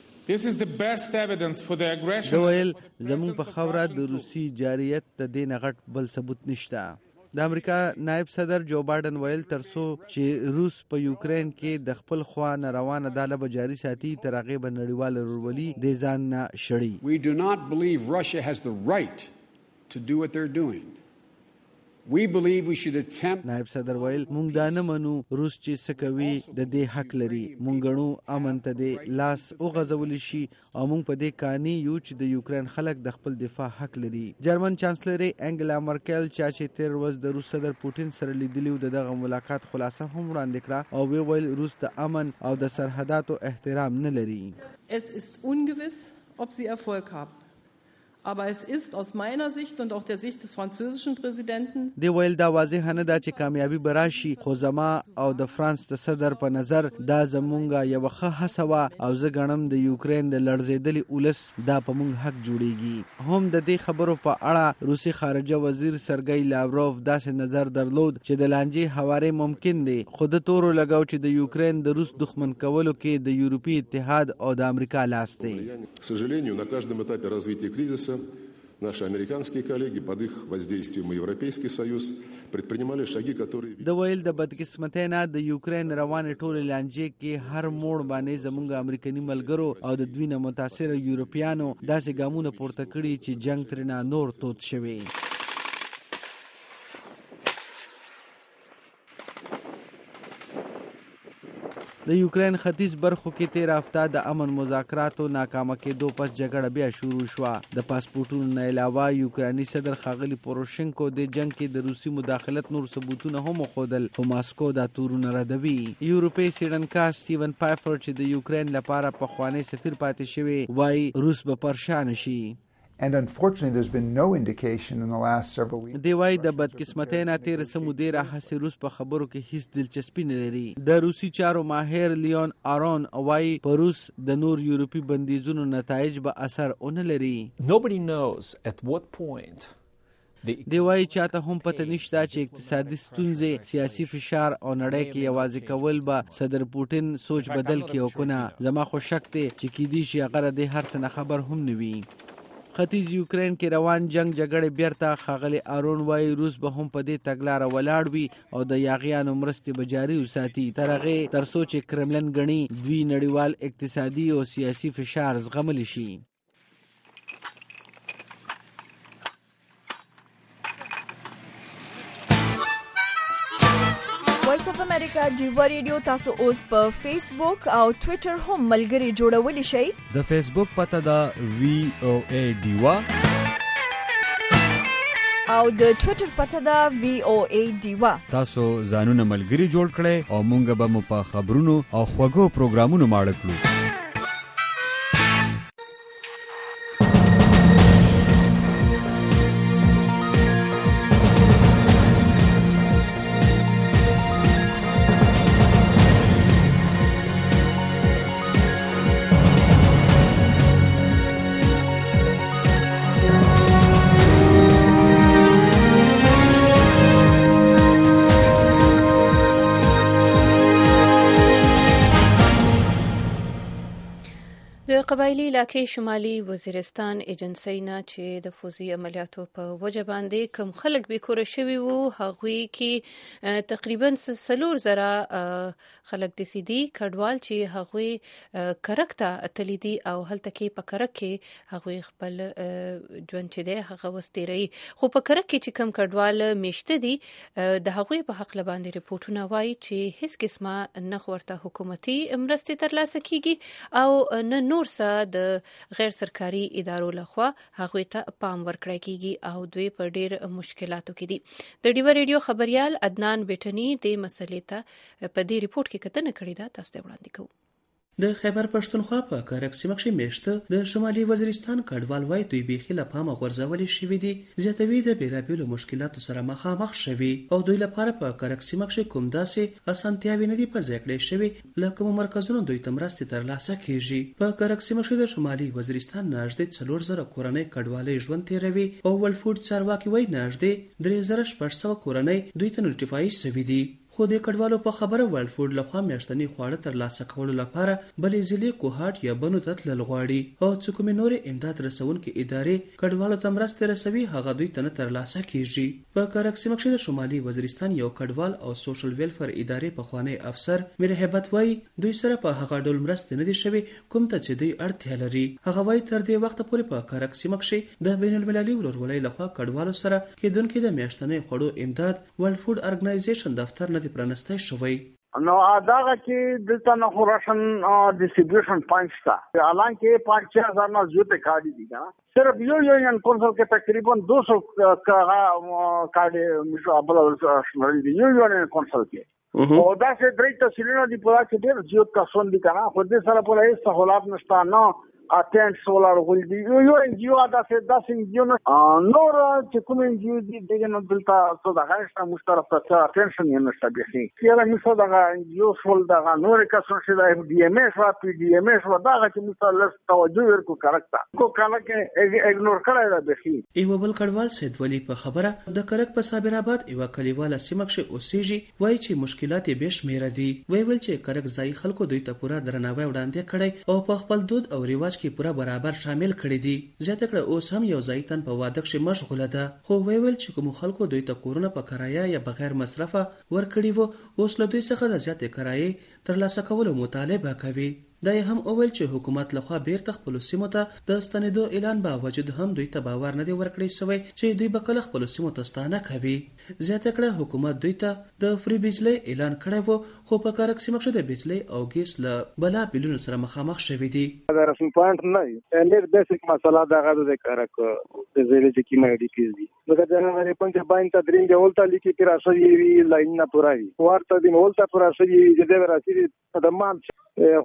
دا ویل زموږ په خاوره د روسي جاریت د دې نه غټ بل ثبوت نشته. د امریکا نائب صدر جو بایدن ویل ترڅو چې روس په یوکرين کې د خپل خوا نه روانه ډله به جاري ساتي تر هغې به نړیوال ورورولي د ځان نه شړي. We do not believe Russia has the right to do what they're doing. We believe we should attempt. نائب صدر ویل مونږ دا نه منو روس چې څه کوي د دې حق لري. مونږ غنو امن ته د لاس وغځول شي او مونږ په دې کاني یو چې د یوکرين خلک د خپل دفاع حق لري. جرمن چانسلر انګلا مرکل چې تیر ورځ د روس صدر پوتین سره لیدلی و دغه ملاقات خلاصه هم وړاندې کړه او وی ویل روس د امن او د سرحداتو احترام نه لري. Es ist ungewiss, ob sie Erfolg haben. Aber es ist aus meiner Sicht und auch der Sicht des französischen Präsidenten دی ویل دا واضح نه ده چې کامیابی براشي خو زما او د فرانس د صدر په نظر دا زمونږه یو ښه هڅه وه او زه ګڼم د یوکرين د لړزېدلي ولس دا په مونږ حق جوړیږي. هم د دې خبرو په اړه روسي خارجه وزیر سرګی لاوروف داسې نظر درلود چې د لانجې هوارې ممکن دی خو د تورو لګاو چې د یوکرين د روس دښمن کولو کې د یورپي اتحاد او د امریکا لاس دی. К сожалению, на каждом этапе развития кризиса наши американские коллеги под их воздействием и Европейский Союз предпринимали шаги, которые... د ویل د بدقسمتۍ نه د یوکرين روانې ټولې لانجې کې هر موړ باندې زموږ امریکایي ملګرو او د دوی نه متاثره یورپیانو داسې ګامونه پورته کړي چې جنګ ترېنه نور تود شوی. د یوکرين ختیځ برخو کې تیر هفته د امن مذاکراتو ناکامه کېدو پس جګړه بیا شروع شوه. د پاسپورتونو نه علاوه یوکراني صدر ښاغلي پوروشنکو د جنګ کې د روسي مداخلت نور ثبوتونه هم وښودل خو ماسکو دا تورونه ردوي. یورپي څېړنکار سټیون پایفر چې د یوکرين لپاره پخوانی سفیر پاتې شوی وایي روس به پرشان شي. And unfortunately, there's been no indication in the last several weeks. دی وایي د بدقسمتۍ نه تېره څه مودې راهیسې روس په خبرو کې هیڅ دلچسپي نه لري. د روسي چارو ماهر لیون آرون وایي په روس د نور یورپي بندیزونو نتایج به اثر ونه لري. Nobody knows at what point دی وایي چاته هم پته نشته چې اقتصادي ستونزې، سیاسي فشار او نړۍ کې یوازې کول به صدر پوټین سوچ بدل کړي او کنه. زما خو شک دی چې کیدای شي هغه د هر څه نه خبر هم نه وي. ختیځ یوکرین کې روان جنگ جګړې بیرته ښاغلی آرون وایي روس به هم په دې تګلاره ولاړ وي او د یاغیانو مرستې به جاري وساتي تر هغې تر څو چې کرملن ګڼي دوی نړیوال اقتصادي او سیاسي فشار زغملی شي. وایس اف امریکا ډیوا ریډیو تاسو اوس په فیسبوک او ټوئیټر هم ملګري جوړولی شئ. د فیسبوک پته ده VOA ډیوا او د ټوئیټر پته ده VOA ډیوا. تاسو ځانونه ملګري جوړ کړئ او مونږ به مو په خبرونو او خوږو پروګرامونو ماړه کړو. د قبایلی علاقې شمالي وزیرستان ایجنسی نه چې د فوزي عملیاتو په وجه باندې کم خلک بیکوره شوي وو هغوی کې تقریبا 4,000 خلک داسې دي کډوال چې هغوی کرک ته تللي دي او هلته کې په کرک کې هغوی خپل ژوند چې دی هغه وستیروي. خو په کرک کې چې کم کډوال میشته دي د هغوی په حق باندې رپورټونه وایي چې هیڅ قسمه نه ورته حکومتي مرستې ترلاسه کیږي او نه نور څه د غیر سرکاري ادارو لخوا هغوی ته پام ورکړی کیږي او دوی په ډیر مشکلاتو کې دي. د ډیوا ریډیو خبريال عدنان بیٹنی د مسلې ته په دې ریپورت کې کتنه کړې ده. تاسو ته وړاندې کوو. د خیبر پښتونخوا په کرک سیمه کې میشته د شمالي وزیرستان کډوال وای دوی بیخي له پامه غورځولې شوې دي زیاتوي د بیلابیلو مشکلاتو سره مخامخ شوي او دوی لپاره په کرک سیمه کې کوم داسې اسانتیاوي نه دي په ځای کړې شوي لکه مرکزونو دوی ته مرستې ترلاسه کیږي. په کرک سیمه کې د شمالي وزیرستان نږدې 4,000 کورنۍ کډوالۍ ژوند تیروي او ولفود چارواکي وای نږدې 3,600 کورنۍ دوی ته نوټیفای شوي دي. خو د کډوالو په خبره ورلد فود لخوا میاشتنی خواړه ترلاسه کولو لپاره بلې ضلعې کوهاټ یا بنو ته تلل غواړي او څو کومې نورې امداد رسونکې ادارې کډوالو ته مرستې رسوي هغه دوی ته نه ترلاسه کیږي. په کرک سیمه کې د شمالي وزیرستان یو کډوال او سوشل ویلفیر ادارې پخوانی افسر میر هیبت وای دوی سره په هغه ډول مرستې نه دي شوي کوم ته چې دوی اړتیا لري. هغه وای تر دې وخت پورې په کرک سیمه کې د بین المللي ورورولۍ لخوا کډوالو سره کېدونکې د میاشتنی خوړو امداد ورلد فود ارګنایزیشن دفتر نه پرانستی شوی. نو داغه چې دلته نه خورشن ډیسټریبیوشن پوینټ شته الان کې 5,000 نه زیات کارډ دي کنه صرف یو یونین کونسل کې تقریبا 200 کارډ مشو ابل شمول دي یو یونین کونسل کې او دا چې درې تحصیلونه دي په کې ډېر زیات کسان دي کنه خو دې سره په هیڅ سہولت نشته نه اتنټ سولار غول دي یو انجیو دا چې انجیو نور چې کوم انجیو دي دغه نو دلته څه د غاښه مشترک ته اټینشن یې نشته به کله مثلا دا انجیو سول دا نور کسان چې د ډي ام اس او پی ډي ام اس و دا چې مثلا توجه ورکو کارکتا کو کله کې اګنور کړای دا به ایو بل کډوال سید ولی په خبره د کرک په صابر آباد ایو کلیواله سیمه کې اوسېږي وایي چې مشکلات به شمیره دي ویل چې کرک ځای خلکو دوی ته پورا درناوی وړاندې کړي او په خپل دود او ریواج کې پورا برابر شامل کړي دي. زیاته کړه اوس هم یو ځای تن په واده کې مشغوله ده خو ویل چې کوم خلکو دوی ته کورونه په کرایه یا بغیر مصرفه ورکړي وو اوس له دوی څخه د زیاتې کرایې ترلاسه کولو مطالبه کوي. دا هم اول چې حکومت لخوا بیرته خپل سیمو ته د ستنېدو اعلان باوجود هم دوی ته باور نه دی ورکړی شوی چې دوی به کله خپل سیمو ته ستانه کوي. زیاته کړه حکومت دوی ته د فری بجلی اعلان کړی وو خو په کارک سیمه کې د بجلی او ګیس له بلا بلونو سره مخامخ شوي دي. دا رسمي پوینټ نه دی ډېر بیسیک مسله دا غواړي د کارک د زیرې چې کیمه ډی پیز دي دغه جنوري 5 تدرین دی ولته لیکي چې راځي وی لاین نه پوراوي ورته دی ولته پورا شي چې د راځي د مان خو د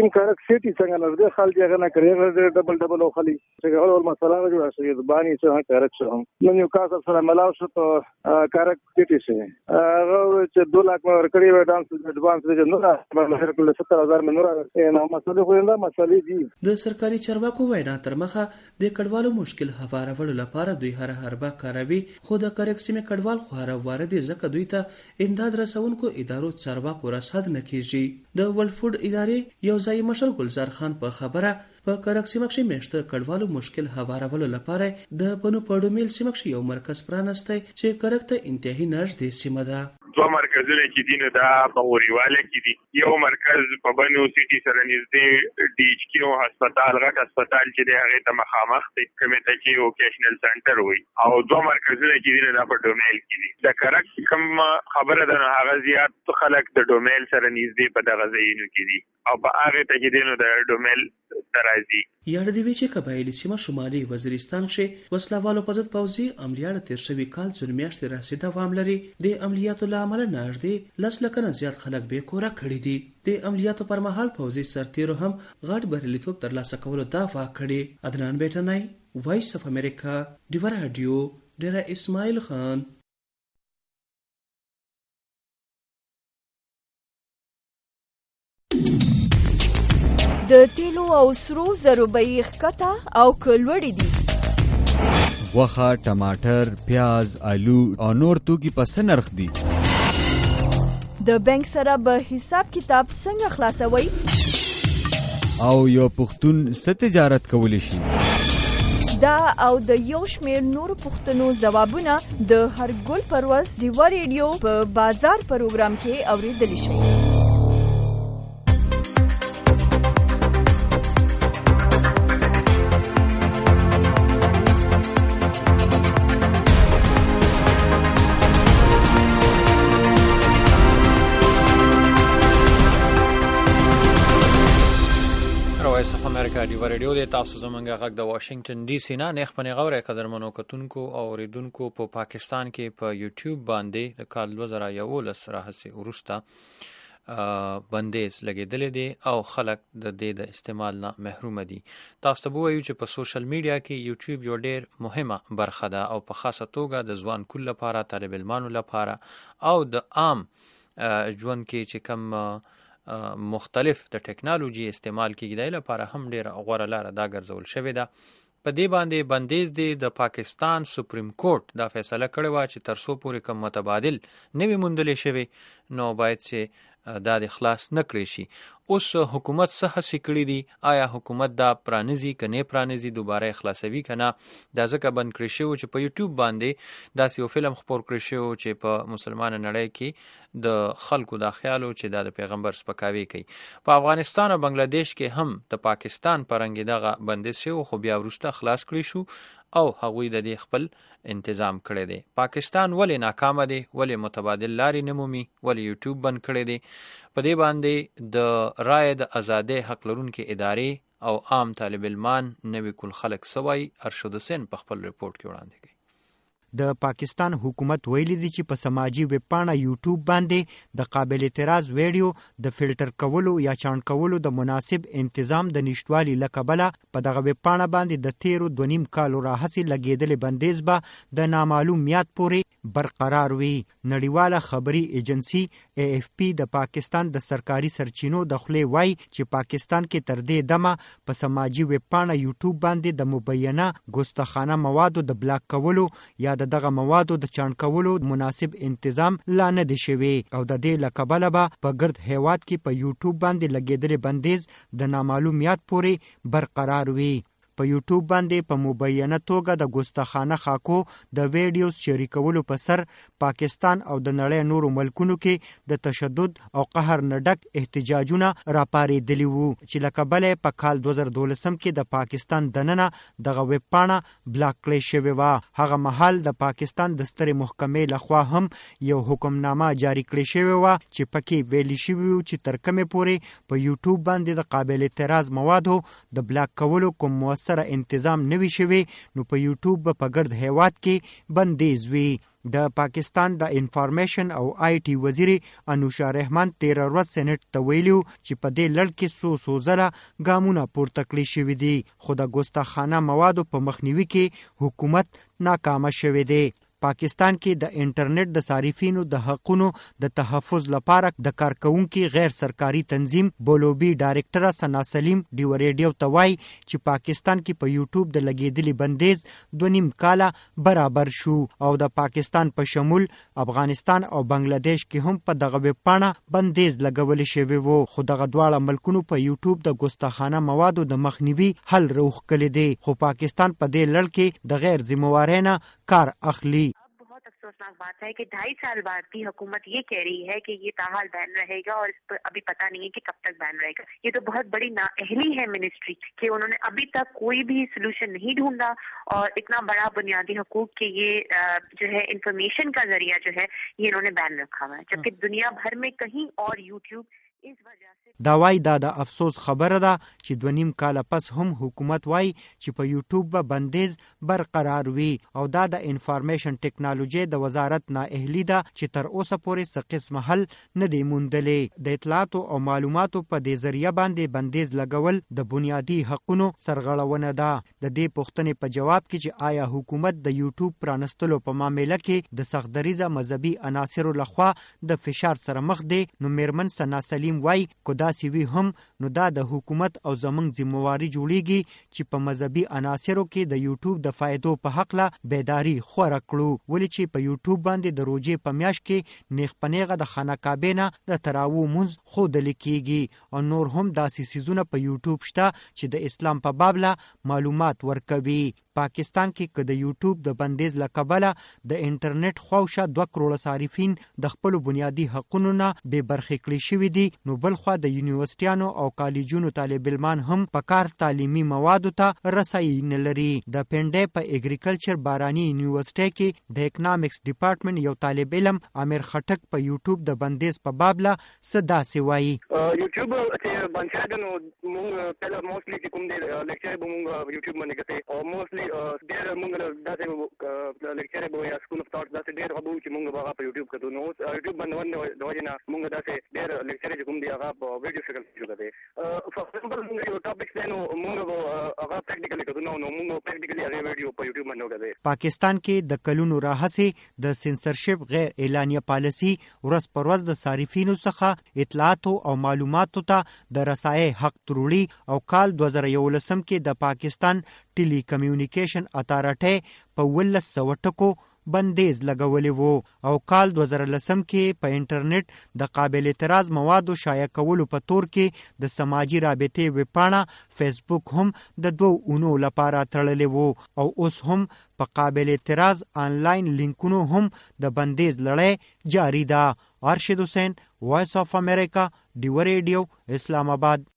کوم کارک سیټي څنګه نه ده خال دی غنه کړی ډبل او خالي څنګه اول مسله جوړه شوې د باندې څه کارک شو نو یو کار سره ملاو شو ته کارک سیټي شي هغه چې 2 लाख مې ورکړی و ډانس اډوانس دې نو راځي هر 70000 مې نور نه مسله خو نه مسلې دي د سرکاري چارواکو وینا تر مخه د کډوالو مشکل هوارولو لپاره دوی هر هربا کاروي خو د کارک سیمه کډوال خو هر وارد ځکه دوی ته امداد رسونکو ادارو چارواکو رسد نه کیږي د ورلد فود ادارې یو ځای مشر ګلزار خان په خبره په کارک سیمه کې مشته کډوالو مشکل هوارولو لپاره د بنو پړومیل سیمه کې یو مرکز پرانستی چې کارک ته انتهایی نږدې سیمه ده. 2 مرکزونه چې دي نو دا په وریواله کې دي. یو مرکز په بنو سیټي سره نږدې ډي ایچ کیو هسپتال غټ هسپتال چې دی هغه ته مخامخ دی کومه ته چې ووکیشنل سنټر وي او 2 مرکزونه چې دي دا په ډومیل کې دي. د کرک کوم خبره ده هغه زیات خلک د ډومیل سره نږدې په دغه ځایونو کې دي او په هغه ته چې دي نو د ډومیل ترازی یاد دی چې قبایلی سیمه شمالي وزیرستان کې وسلوالو په ضد پوځي عملیات تیر شوی کال جون میاشتې رسیده وام لري. د عملیاتو له امله نږدې 10 لک نه زیات خلک به کور کړي دي. د عملیاتو پر مهال پوځي سرتیرو هم غټ بریالیتوب ترلاسه کولو دعوا کړې. عدنان بیٹنای وایس اف امریکا دیو رادیو ډیره اسماعیل خان. د تیلو او سرو زرو بیې ښکته او کلوړې دي. غوښه، ټماټر، پیاز، آلو او نور توکي په څه نرخ دي؟ د بانک سره به حساب کتاب څنګه خلاصوي؟ او یو پښتون څه تجارت کولی شي؟ دا او د یو شمېر نورو پوښتنو ځوابونه د هر ګل پر ورځ ډیوا ریډیو په بازار پروګرام کې اورېدلی شئ. دیو ریډیو د تاسو زمونږ غږ د واشنگټن ډي سي نه نخ پنې غوړې قدرمنو کتونکو او ریدونکو په پاکستان کې په یوټیوب باندې د کال 2011 راهسي ورسته بندیز لګېدلې دي او خلک د دې د استعمال نه محروم دي. تاسو ته وایو چې په سوشل میډیا کې یوټیوب یو ډېر مهمه برخه ده او په خاصه توګه د ځوان کل لپاره، طالب علمانو لپاره او د عام ژوند کې چې کم مختلف د ټیکنالوژي استعمال کېږي د لپاره هم ډېر غوره لاره دا ګرځول شوې ده. په دې باندې بندیز دی د پاکستان سپریم کورټ دا فیصله کړې وه چې تر څو پورې کوم متبادل نه وي موندلې شوی نو باید چې دا د خلاص نه کړی شي. اوس حکومت څه هڅې کړي دي؟ آیا حکومت دا پرانیزي که نه پرانیزي دوباره خلاصوي که نه؟ دا ځکه بند کړی شوی چې په یوټیوب باندې داسې یو فلم خپور کړی شوی چې په مسلمانه نړۍ کې د خلکو دا خیالو چې دا د پیغمبر سپکاوی کوي. په افغانستان او بنگلاديش کې هم د پاکستان پرنګ دغه بندیز شو خو بیا وروسته خلاص کړی شو او هغوی د دې خپل انتظام کړی دی. پاکستان ولې ناکامه دی؟ ولې متبادل لارې نه مومي؟ ولې یوټیوب بند کړی دی؟ په دې باندې د رایې د ازادۍ حق لرونکې ادارې او عام طالب علمان نوی کل خلک سوای ارشد حسین په خپل ریپورت کې وړاندې کوي. د پاکستان حکومت ویلي دي چې په سماجی ویب پاڼه یوټیوب باندې د قابل اعتراض ویډیو د فلټر کولو یا چاڼ کولو د مناسب انتظام د نشټوالي له کبله په دغه ویب پاڼه باندې د تیرو 2.5 کالو راهیسې لګېدلې بندیز به د نامعلوم میعاد پورې برقرار وي. نړیواله خبري ایجنسی AFP د پاکستان د سرکاري سرچینو د خولې وایي چې پاکستان کې تر دې دمه په سماجی ویب پاڼه یوټیوب باندې د مبینه ګستاخانه موادو د بلاک کولو یا دغه موادو د چاڼ کولو مناسب انتظام لا نه دی شوی او د دې له کبله به په ګرد هیواد کې په یوټیوب باندې لګېدلې بندیز د نامعلوم میعاد پورې برقرار وي. په یوټیوب باندې په مبینه توګه د ګستاخانه خاکو د ویډیوز شریکولو په سر پاکستان او د نړۍ نورو ملکونو کې د تشدد او قهر نه ډک احتجاجونه راپارېدلي وو چې له کبله په کال 2012 کې د پاکستان دننه دغه ویب پاڼه بلاک کړې شوې وه. هغه مهال د پاکستان د سترې محکمې لخوا هم یو حکمنامه جاری کړې شوې وه چې پکې ویلي شوي وو چې تر کومې پورې په یوټیوب باندې د قابل اعتراض موادو د بلاک کولو کوم سره انتظام نوي شوی نو په یوټیوب په ګرد هیواد کې بندیز وي. د پاکستان د انفارمیشن او آی ټي وزیر انوشا رحمان 13 ورځ سېنات ته ویلو چې په دې لړ کې څو ځله ګامونه پورته کړي شوي دي، خو د ګستاخانه موادو په مخنیوي کې حکومت ناکامه شوی دی. پاکستان کې د انټرنیټ د صارفینو د حقونو د تحفظ لپاره د کارکونکو غیر سرکاري تنظیم بولوبي ډایرکټر سنا سلیم ډیو ریډیو ته وایي چې پاکستان کې په یوټیوب د لګیدلي بندیز 2.5 کاله برابر شو او د پاکستان په شمول افغانستان او بنگلاديش کې هم په دغه ویبپاڼه بندیز لګول شوی وو، خو دغه دواړه ملکونو په یوټیوب د ګستاخانه موادو د مخنیوي حل روخ کړی دی، خو پاکستان په دې لړ کې د غیر ذمہوارانه کار اخلي. अफसोसनाक बात है कि 2.5 साल बाद भी हुकूमत ये कह रही है कि ये ताहाल बैन रहेगा और इस पर अभी पता नहीं है कि कब तक बैन रहेगा. ये तो बहुत बड़ी नाअहली है मिनिस्ट्री कि उन्होंने अभी तक कोई भी सोल्यूशन नहीं ढूंढा और इतना बड़ा बुनियादी हकूक के ये जो है इंफॉर्मेशन का जरिया जो है ये इन्होंने बैन रखा हुआ है, जबकि दुनिया भर में कहीं और यूट्यूब इस वजह से دا وای دا د افسوس خبره ده چې 2.5 کال پس هم حکومت وای چې په یوټیوب به بندیز برقرار وي او دا د انفارمیشن ټیکنالوژي د وزارت نااهلی ده چې تر اوسه پورې څه قسم حل نه دی موندلې. د اطلاعات او معلوماتو په دې ذریعہ باندې بندیز لګول د بنیادی حقوقو سرغړونه ده. د دې پوښتنې په جواب کې چې آیا حکومت د یوټیوب پرانستلو په معاملې کې د سختدریزه مذهبي عناصرو لخوا د فشار سره مخ دی، نو میرمن سنا سلیم وای داسې وی هم نو دا د حکومت او زمنګ ذمہواری جوړیږي چې په مذهبي عناصرو کې د یوټیوب د فائدو په حق له بیداری خور کړو، ولې چې په یوټیوب باندې د روزې په میاشت کې نیغ پنیغه د خانه کعبه نه د تراوو منځ خودل کیږي او نور هم داسې سيزونه په یوټیوب شته چې د اسلام په باب له معلومات ورکوي. پاکستان کې د یوټیوب د بندیز لکبله د انټرنیټ خواوشه 2 کروڑ صارفین د خپل بنیادی حقوقو نه بے برخې کړي شوی دي، نو بلخوا د یونیورسيټانو او کالجونو طالب علمان هم په کار تعلیمي موادو ته رسایي نه لري. د پنډې په اګریکلچر بارانی یونیورسيټي کې د اکونومکس ډپارټمنټ یو طالب علم امیر خټک په یوټیوب د بندیز په باب له صدا سی وایي یوټیوب چې باندې نو موږ په موستلی چې کوم دی لیکچر به موږ یوټیوب باندې کوي او موستلی ډېر موږ داسې لیکچر به یا سکول اف ثاټ داسې ډېر غوښتو چې موږ به په یوټیوب کوو، نو یوټیوب باندې د وجه نه موږ داسې ډېر لیکچر چې کوم دی هغه په ویډیو شکل کې کوي. فور ایگزامپل موږ یو ټاپک دی نو موږ هغه پریکټیکلی کوو، نو موږ پریکټیکلی هغه ویډیو په یوټیوب باندې کوو. پاکستان کې د کلونو راهسي د سنسرشپ غیر اعلانیه پالیسی ورځ پر ورځ د صارفینو څخه اطلاعات او معلوماتو ته د رسایي حق تروړي او کال 2011 کې د پاکستان ټیلی کمیونیکیشن اتارټي په 1900 ټکو بندیز لګولې وو او کال 2010 کې په انټرنیټ د قابل اعتراض موادو شایع کولو په تور کې د سماجی رابطې ویبپاڼه فیسبوک هم د 2 اونو لپاره تړلې وو او اوس هم په قابل اعتراض آنلاین لینکونو هم د بندیز لړۍ جاری ده. ارشد حسین، وایس اف امریکا، ډیو ریډیو، اسلام آباد.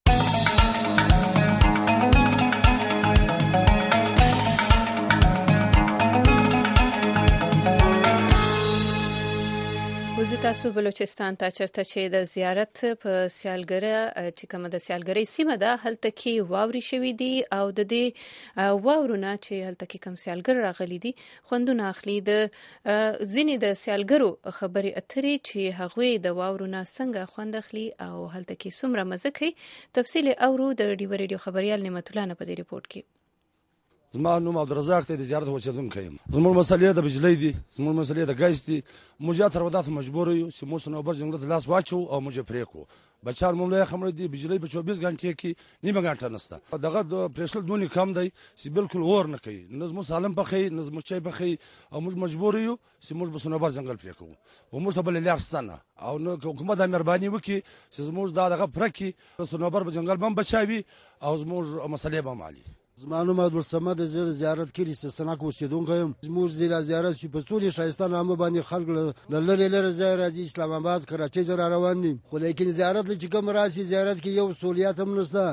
تاسو بلوچستان ته چرته چې د زیارت په سیالګره چې کومه د سیالګری سیمه ده هلته کې واوري شوې دي او د دې واورونه چې هلته کې کم سیالګر راغلي دي خوندونه اخلي. د ځینې د سیالګرو خبري اترې چې هغوی د واورونه څنګه خوند اخلي او هلته کې څومره مزه کوي، تفصیل اورو د ډیو ریډیو خبريال نعمت الله نه په دې ریپورت کې. زما نوم عبدالرزاق ته د زیارت اوسیدونکی یم. زموږ مسلې د بجلی دي، زموږ مسلې د ګاز دي. موږ تر ودات مجبور یو چې موږ نوبر جنګل ته لاس واچو او موږ پرې کو. بچار مملې خمر دي بجلی په 24 غنټې کې نیمه غنټه نسته. دغه د پرېشل دونی کم دی چې بالکل اور نه کوي. نظم سالم پخې، نظم چای پخې او موږ مجبور یو چې موږ په نوبر جنګل پرې کو. و موږ ته بل لار ستنه او نو حکومت د مهرباني وکي چې موږ دغه پرکی په نوبر جنګل بم بچاوي او موږ مسلې به مالي. زمانو عبدالصمد زیارت کلی سسناک اوسیدونکی یم. زموږ زیارت چې په ټولې ښایسته نامه باندې خلک له لرې لرې ځای راځي، اسلام آباد، کراچۍ ځای را روان دي، خو لیکن زیارت چې کوم راسي زیارت کې یو سهولیت هم نشته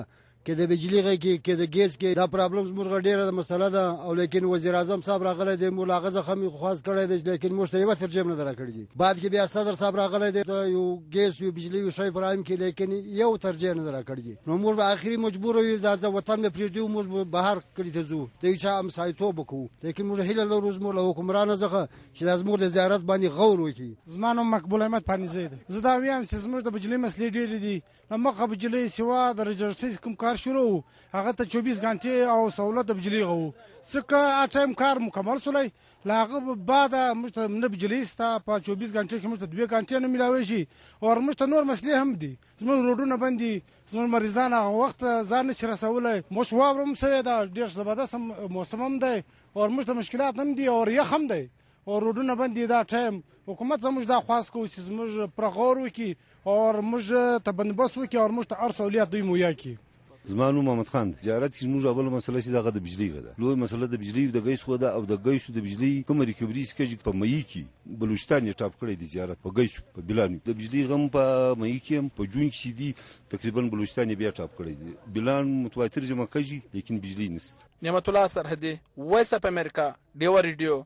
کې د بجلی غي کې د ګیس کې دا پرابلم زموږ ډیره مسله ده او لیکن وزیر اعظم صاحب راغلی دی ملاغه خمي خاص کړی دی لیکن موږ ته یو ترجمه نه درکړی دی بعد کې بیا صدر صاحب راغلی دی یو ګیس یو بجلی یو شی فراهم کې لیکن یو ترجمه نه درکړی دی نو موږ به اخري مجبور یو د وطن په پریډیو موږ بهر کړی ته زو د چا ام سایتوب کو لیکن موږ هیله لرو زموږ حکمران زغه چې زموږ د زیارت باندې غور وکړي زمانو مقبول احمد پانیزی دی زه دا ویم چې زموږ د بجلی مسلې ډېرې دي مخه بجلی سوا د رجسټري کوم کار شروع هغه ته 24 غنټې او سہولت د بجلی غو څکه ټایم کار مکمل سولای لاغه بعد موږ نه بجلی ستا په 24 غنټې کې موږ 2 غنټې نه ملاوي شي او موږ نور مسلې هم دي زموږ روډونه باندې زموږ مریضان هغه وخت ځان نشي رسولای موږ واورم سره دا ډېر زبردست موسم هم دی او موږ مشکلات هم دي او یخ هم دی او روډونه باندې دا ټایم حکومت زموږ دا خاص کوي چې زموږ پرغور وکي او موږ ته بندبس وکي او موږ ته هر سہولیت دوی مهیا کړي زما نوم محمد خان تجارت کې زموږ اول مسله چې دغه د بجلی غده لوی مسله د بجلی د ګیس خو ده او د ګیس د بجلی کوم ریکوري سکیج په مئی کې بلوچستان یې ټاپ کړی د زیارت په ګیس په بلان د بجلی غم په مئی کې په جون کې سي دي تقریبا بلوچستان یې بیا ټاپ کړی دی بلان متواتر جمع کړي لیکن بجلی نشته نعمت الله سرحدي وایس اپ امریکا ډیو ریډیو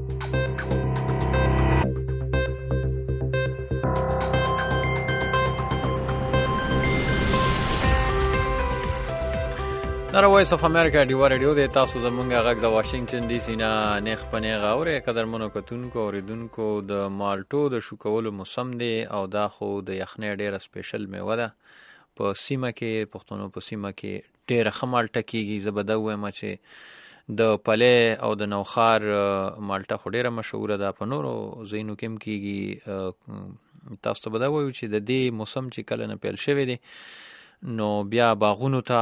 نره وایس اف امریکا ډیو ریډیو د تاسو زمونږ غږ د واشنگټن ډي سي نه نیخ پنه غوړې قدرمنو کتونکو اوریدونکو د مالټو د شو کولو موسم دی او دا خو د یخنۍ ډیره سپیشل میوه ده په سیمه کې پښتونو په سیمه کې ډیره خمالټه کیږي زبده وایم چې د پله او د نوخار مالټه خو ډیره مشهور ده په نورو زینو کې کیږي تاسو ته بده وایو چې د دې موسم چې کله نه پیل شوی دی نو بیا باغونو ته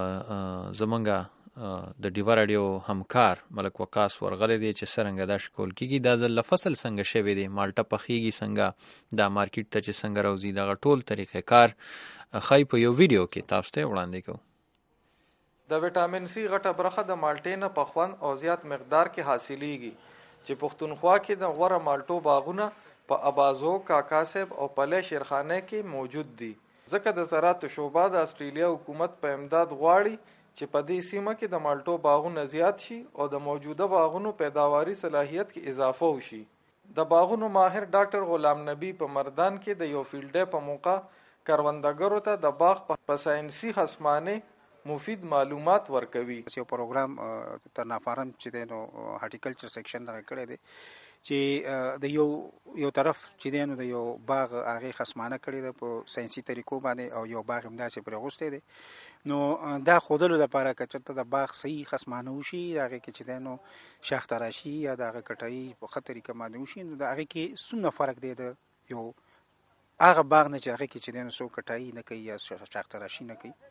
زمونږ د ډیو رادیو همکار ملک وقاص ورغلی دی چې څرنګه دا شکول کیږي دا ځل فصل څنګه شوی دی مالټه پخیږي څنګه دا مارکیټ ته چې څنګه راوځي دغه ټول طریقې کار خای په یو ویډیو کې تاسو ته وړاندې کوو د وټامین سی غټه برخه د مالټې نه په خوند او زیات مقدار کې حاصلېږي چې پښتونخوا کې د غوره مالټو باغونه په ابازو کاکاسب او پله شیرخانه کې موجود دي ځکه د زراعت شعبه د استرالیا حکومت په امداد غواړي چې په دې سیمه کې د مالټو باغونه زیات شي او د موجوده باغونو پیداواري صلاحیت کې اضافه وشي د باغونو ماهر ډاکټر غلام نبی په مردان کې د یو فیلډ ډے په موقع کروندګرو ته د باغ په ساينسي خصمانه مفید معلومات ورکوي یو پروګرام تر نافارم چې د هارټیکلچر سیکشن نه کړی دی چې د یو طرف چې دینو د یو باغ هغه خصمانه کړی ده په ساينسي طریقو باندې او یو باغ همداسې پرې غوسته دي نو دا خودلو لپاره کچته د باغ صحیح خصمانه وشي هغه کې چې دینو شاخ تراشی یا د هغه کټای په خطرې کې باندې وشي نو د هغه کې څومره فرق دی د یو هغه باغ نه چې هغه کې چې دینو سو کټای نه کوي یا شاخ تراشی نه کوي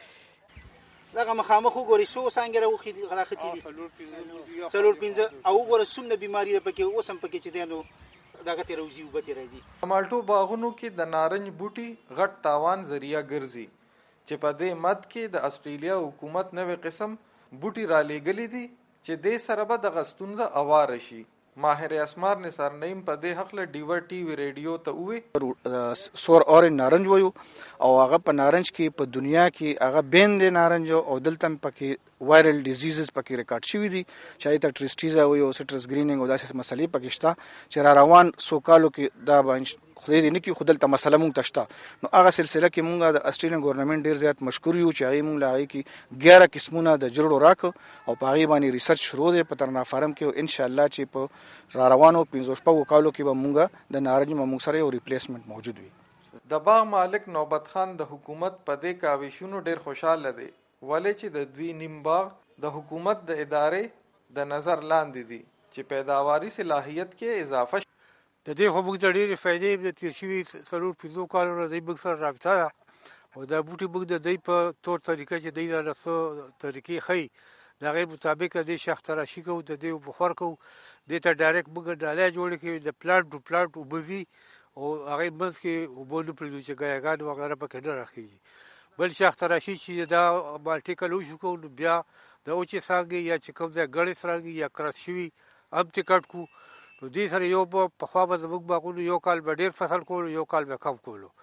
دغه مخامخ وګوري سو څنګه راوخی غلاختی دي څلور پنځه او وګوره سمنه بیماری ده پکې اوسم پکې چې دینو دغه ته روزي وبته راځي مالټو باغونو کې د نارنج بوټي غټ تاوان ذریعہ ګرځي چې په دې مد کې د استرالیا حکومت نوې قسم بوټي را لېګلې دي چې د سره به د غستونزه اوار شي ماهر اسمار نثار نیم په دې حق له ډیو ټي وی ریډیو ته وې سور اورنج نارنج وایو او هغه په نارنج کې په دنیا کې هغه بیند نارنج او دلته پکې وایرل ډیزیزز پکې ریکارډ شوی دي چې ته ټریسټیزا وایو سټرس گرینینګ او داسې مسلې پکې شته چې را روان سوکالو کې دا باندې خو دې نه کې خودل ته مسله مونږ تشته نو هغه سلسله کې مونږ د استرالین ګورنمنت ډیر زیات مشکور یو چې هغه مونږ لای کې 11 قسمونه د جوړو راک او په هغه باندې ریسرچ شروع دی په ترنا فارم کې ان شاء الله چې په را روانو 15 کالو کې به مونږ د نارنج مونږ سره یو ریپلیسمنت موجود وي د باغ مالک نوبت خان د حکومت په دې کاوشونو ډیر خوشاله دی ولې چې د دوی نیم باغ د حکومت د ادارې د نظر لاندې دي چې پیداواري صلاحیت کې اضافه د دې خو موږ ته ډېرې فایدې د تیر شوي څلور پنځو کالو نه دی موږ سره رابطه ده او دا بوټي موږ د دوی په طور طریقه چې دوی راله څه طریقې ښیي د هغې مطابق د دې شاخ تراشي کوو د دې بخار کوو دې ته ډایرکټ موږ ډالۍ جوړې کوي د پلانټ ټو پلانټ اوبه ځي او هغې منځ کې اوبه نه پرېږدو چې ګیاګان وغیره پکې نه راخېږي بل شاخ تراشي چې دا مالټې کله وشو کوو نو بیا د اوچې څانګې یا چې کوم ځای ګړې څانګې یا کرس شوي هم ترې کټ کړو نو دې سره یو پخوا به زموږ باغونو یو کال به ډېر فصل کولو یو کال به کم کولو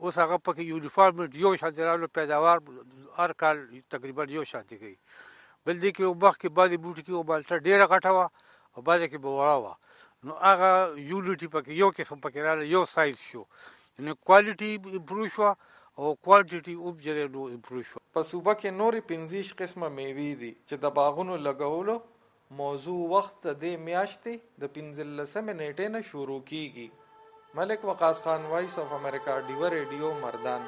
اوس هغه پکې یونیفارم یو شان درالو پیداوار هر کال تقریبا یو شان دی بل دی کې یو وخت کې بعضې بوټي کې یو بالټه ډېره غټه وه او بعضې کې به وړه وه نو هغه یونیټي پکې یو قسم پکې راغله یو سایز شو یعنې کوالټي امپروو شوه او کوانټیټي هم جرې امپروو شوه. په صوبه کې نورې 15 قسمه میوې دي چې د باغونو لګولو موضوع وخت د دې میاشتې د 15 نیټې نه شروع کیږي. ملک وقاص خان، وایس اف امریکا، ډیوه ریډیو، مردان.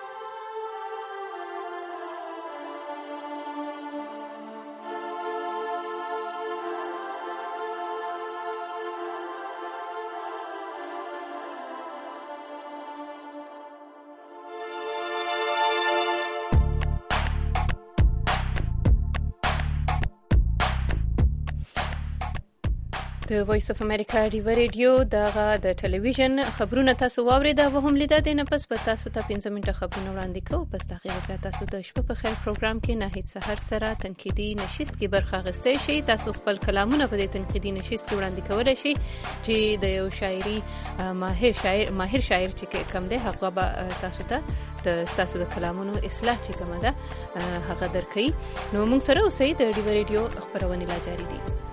د وایس اف امریکا ډیوه ریډیو د ټلویزیون خبرونه تاسو واورېده او هم لیده دي نه پس په تاسو ته 15 منټه خبرونه وړاندې کوو. پس دغه بیا تاسو د شپه په خیر پروګرام کې ناهید سحر سره تنقیدي نشست کې برخه اخیستی شئ. تاسو خپل کلامونه په دې تنقیدي نشست کې وړاندې کولی شئ چې د یو شاعري ماهر شاعر چې کم دی هغه به تاسو ته تاسو د کلامونو اصلاح چې کومه ده هغه درکوي. نو موږ سره اوسئ. د ډیوه ریډیو خبرونه لا جاری دي.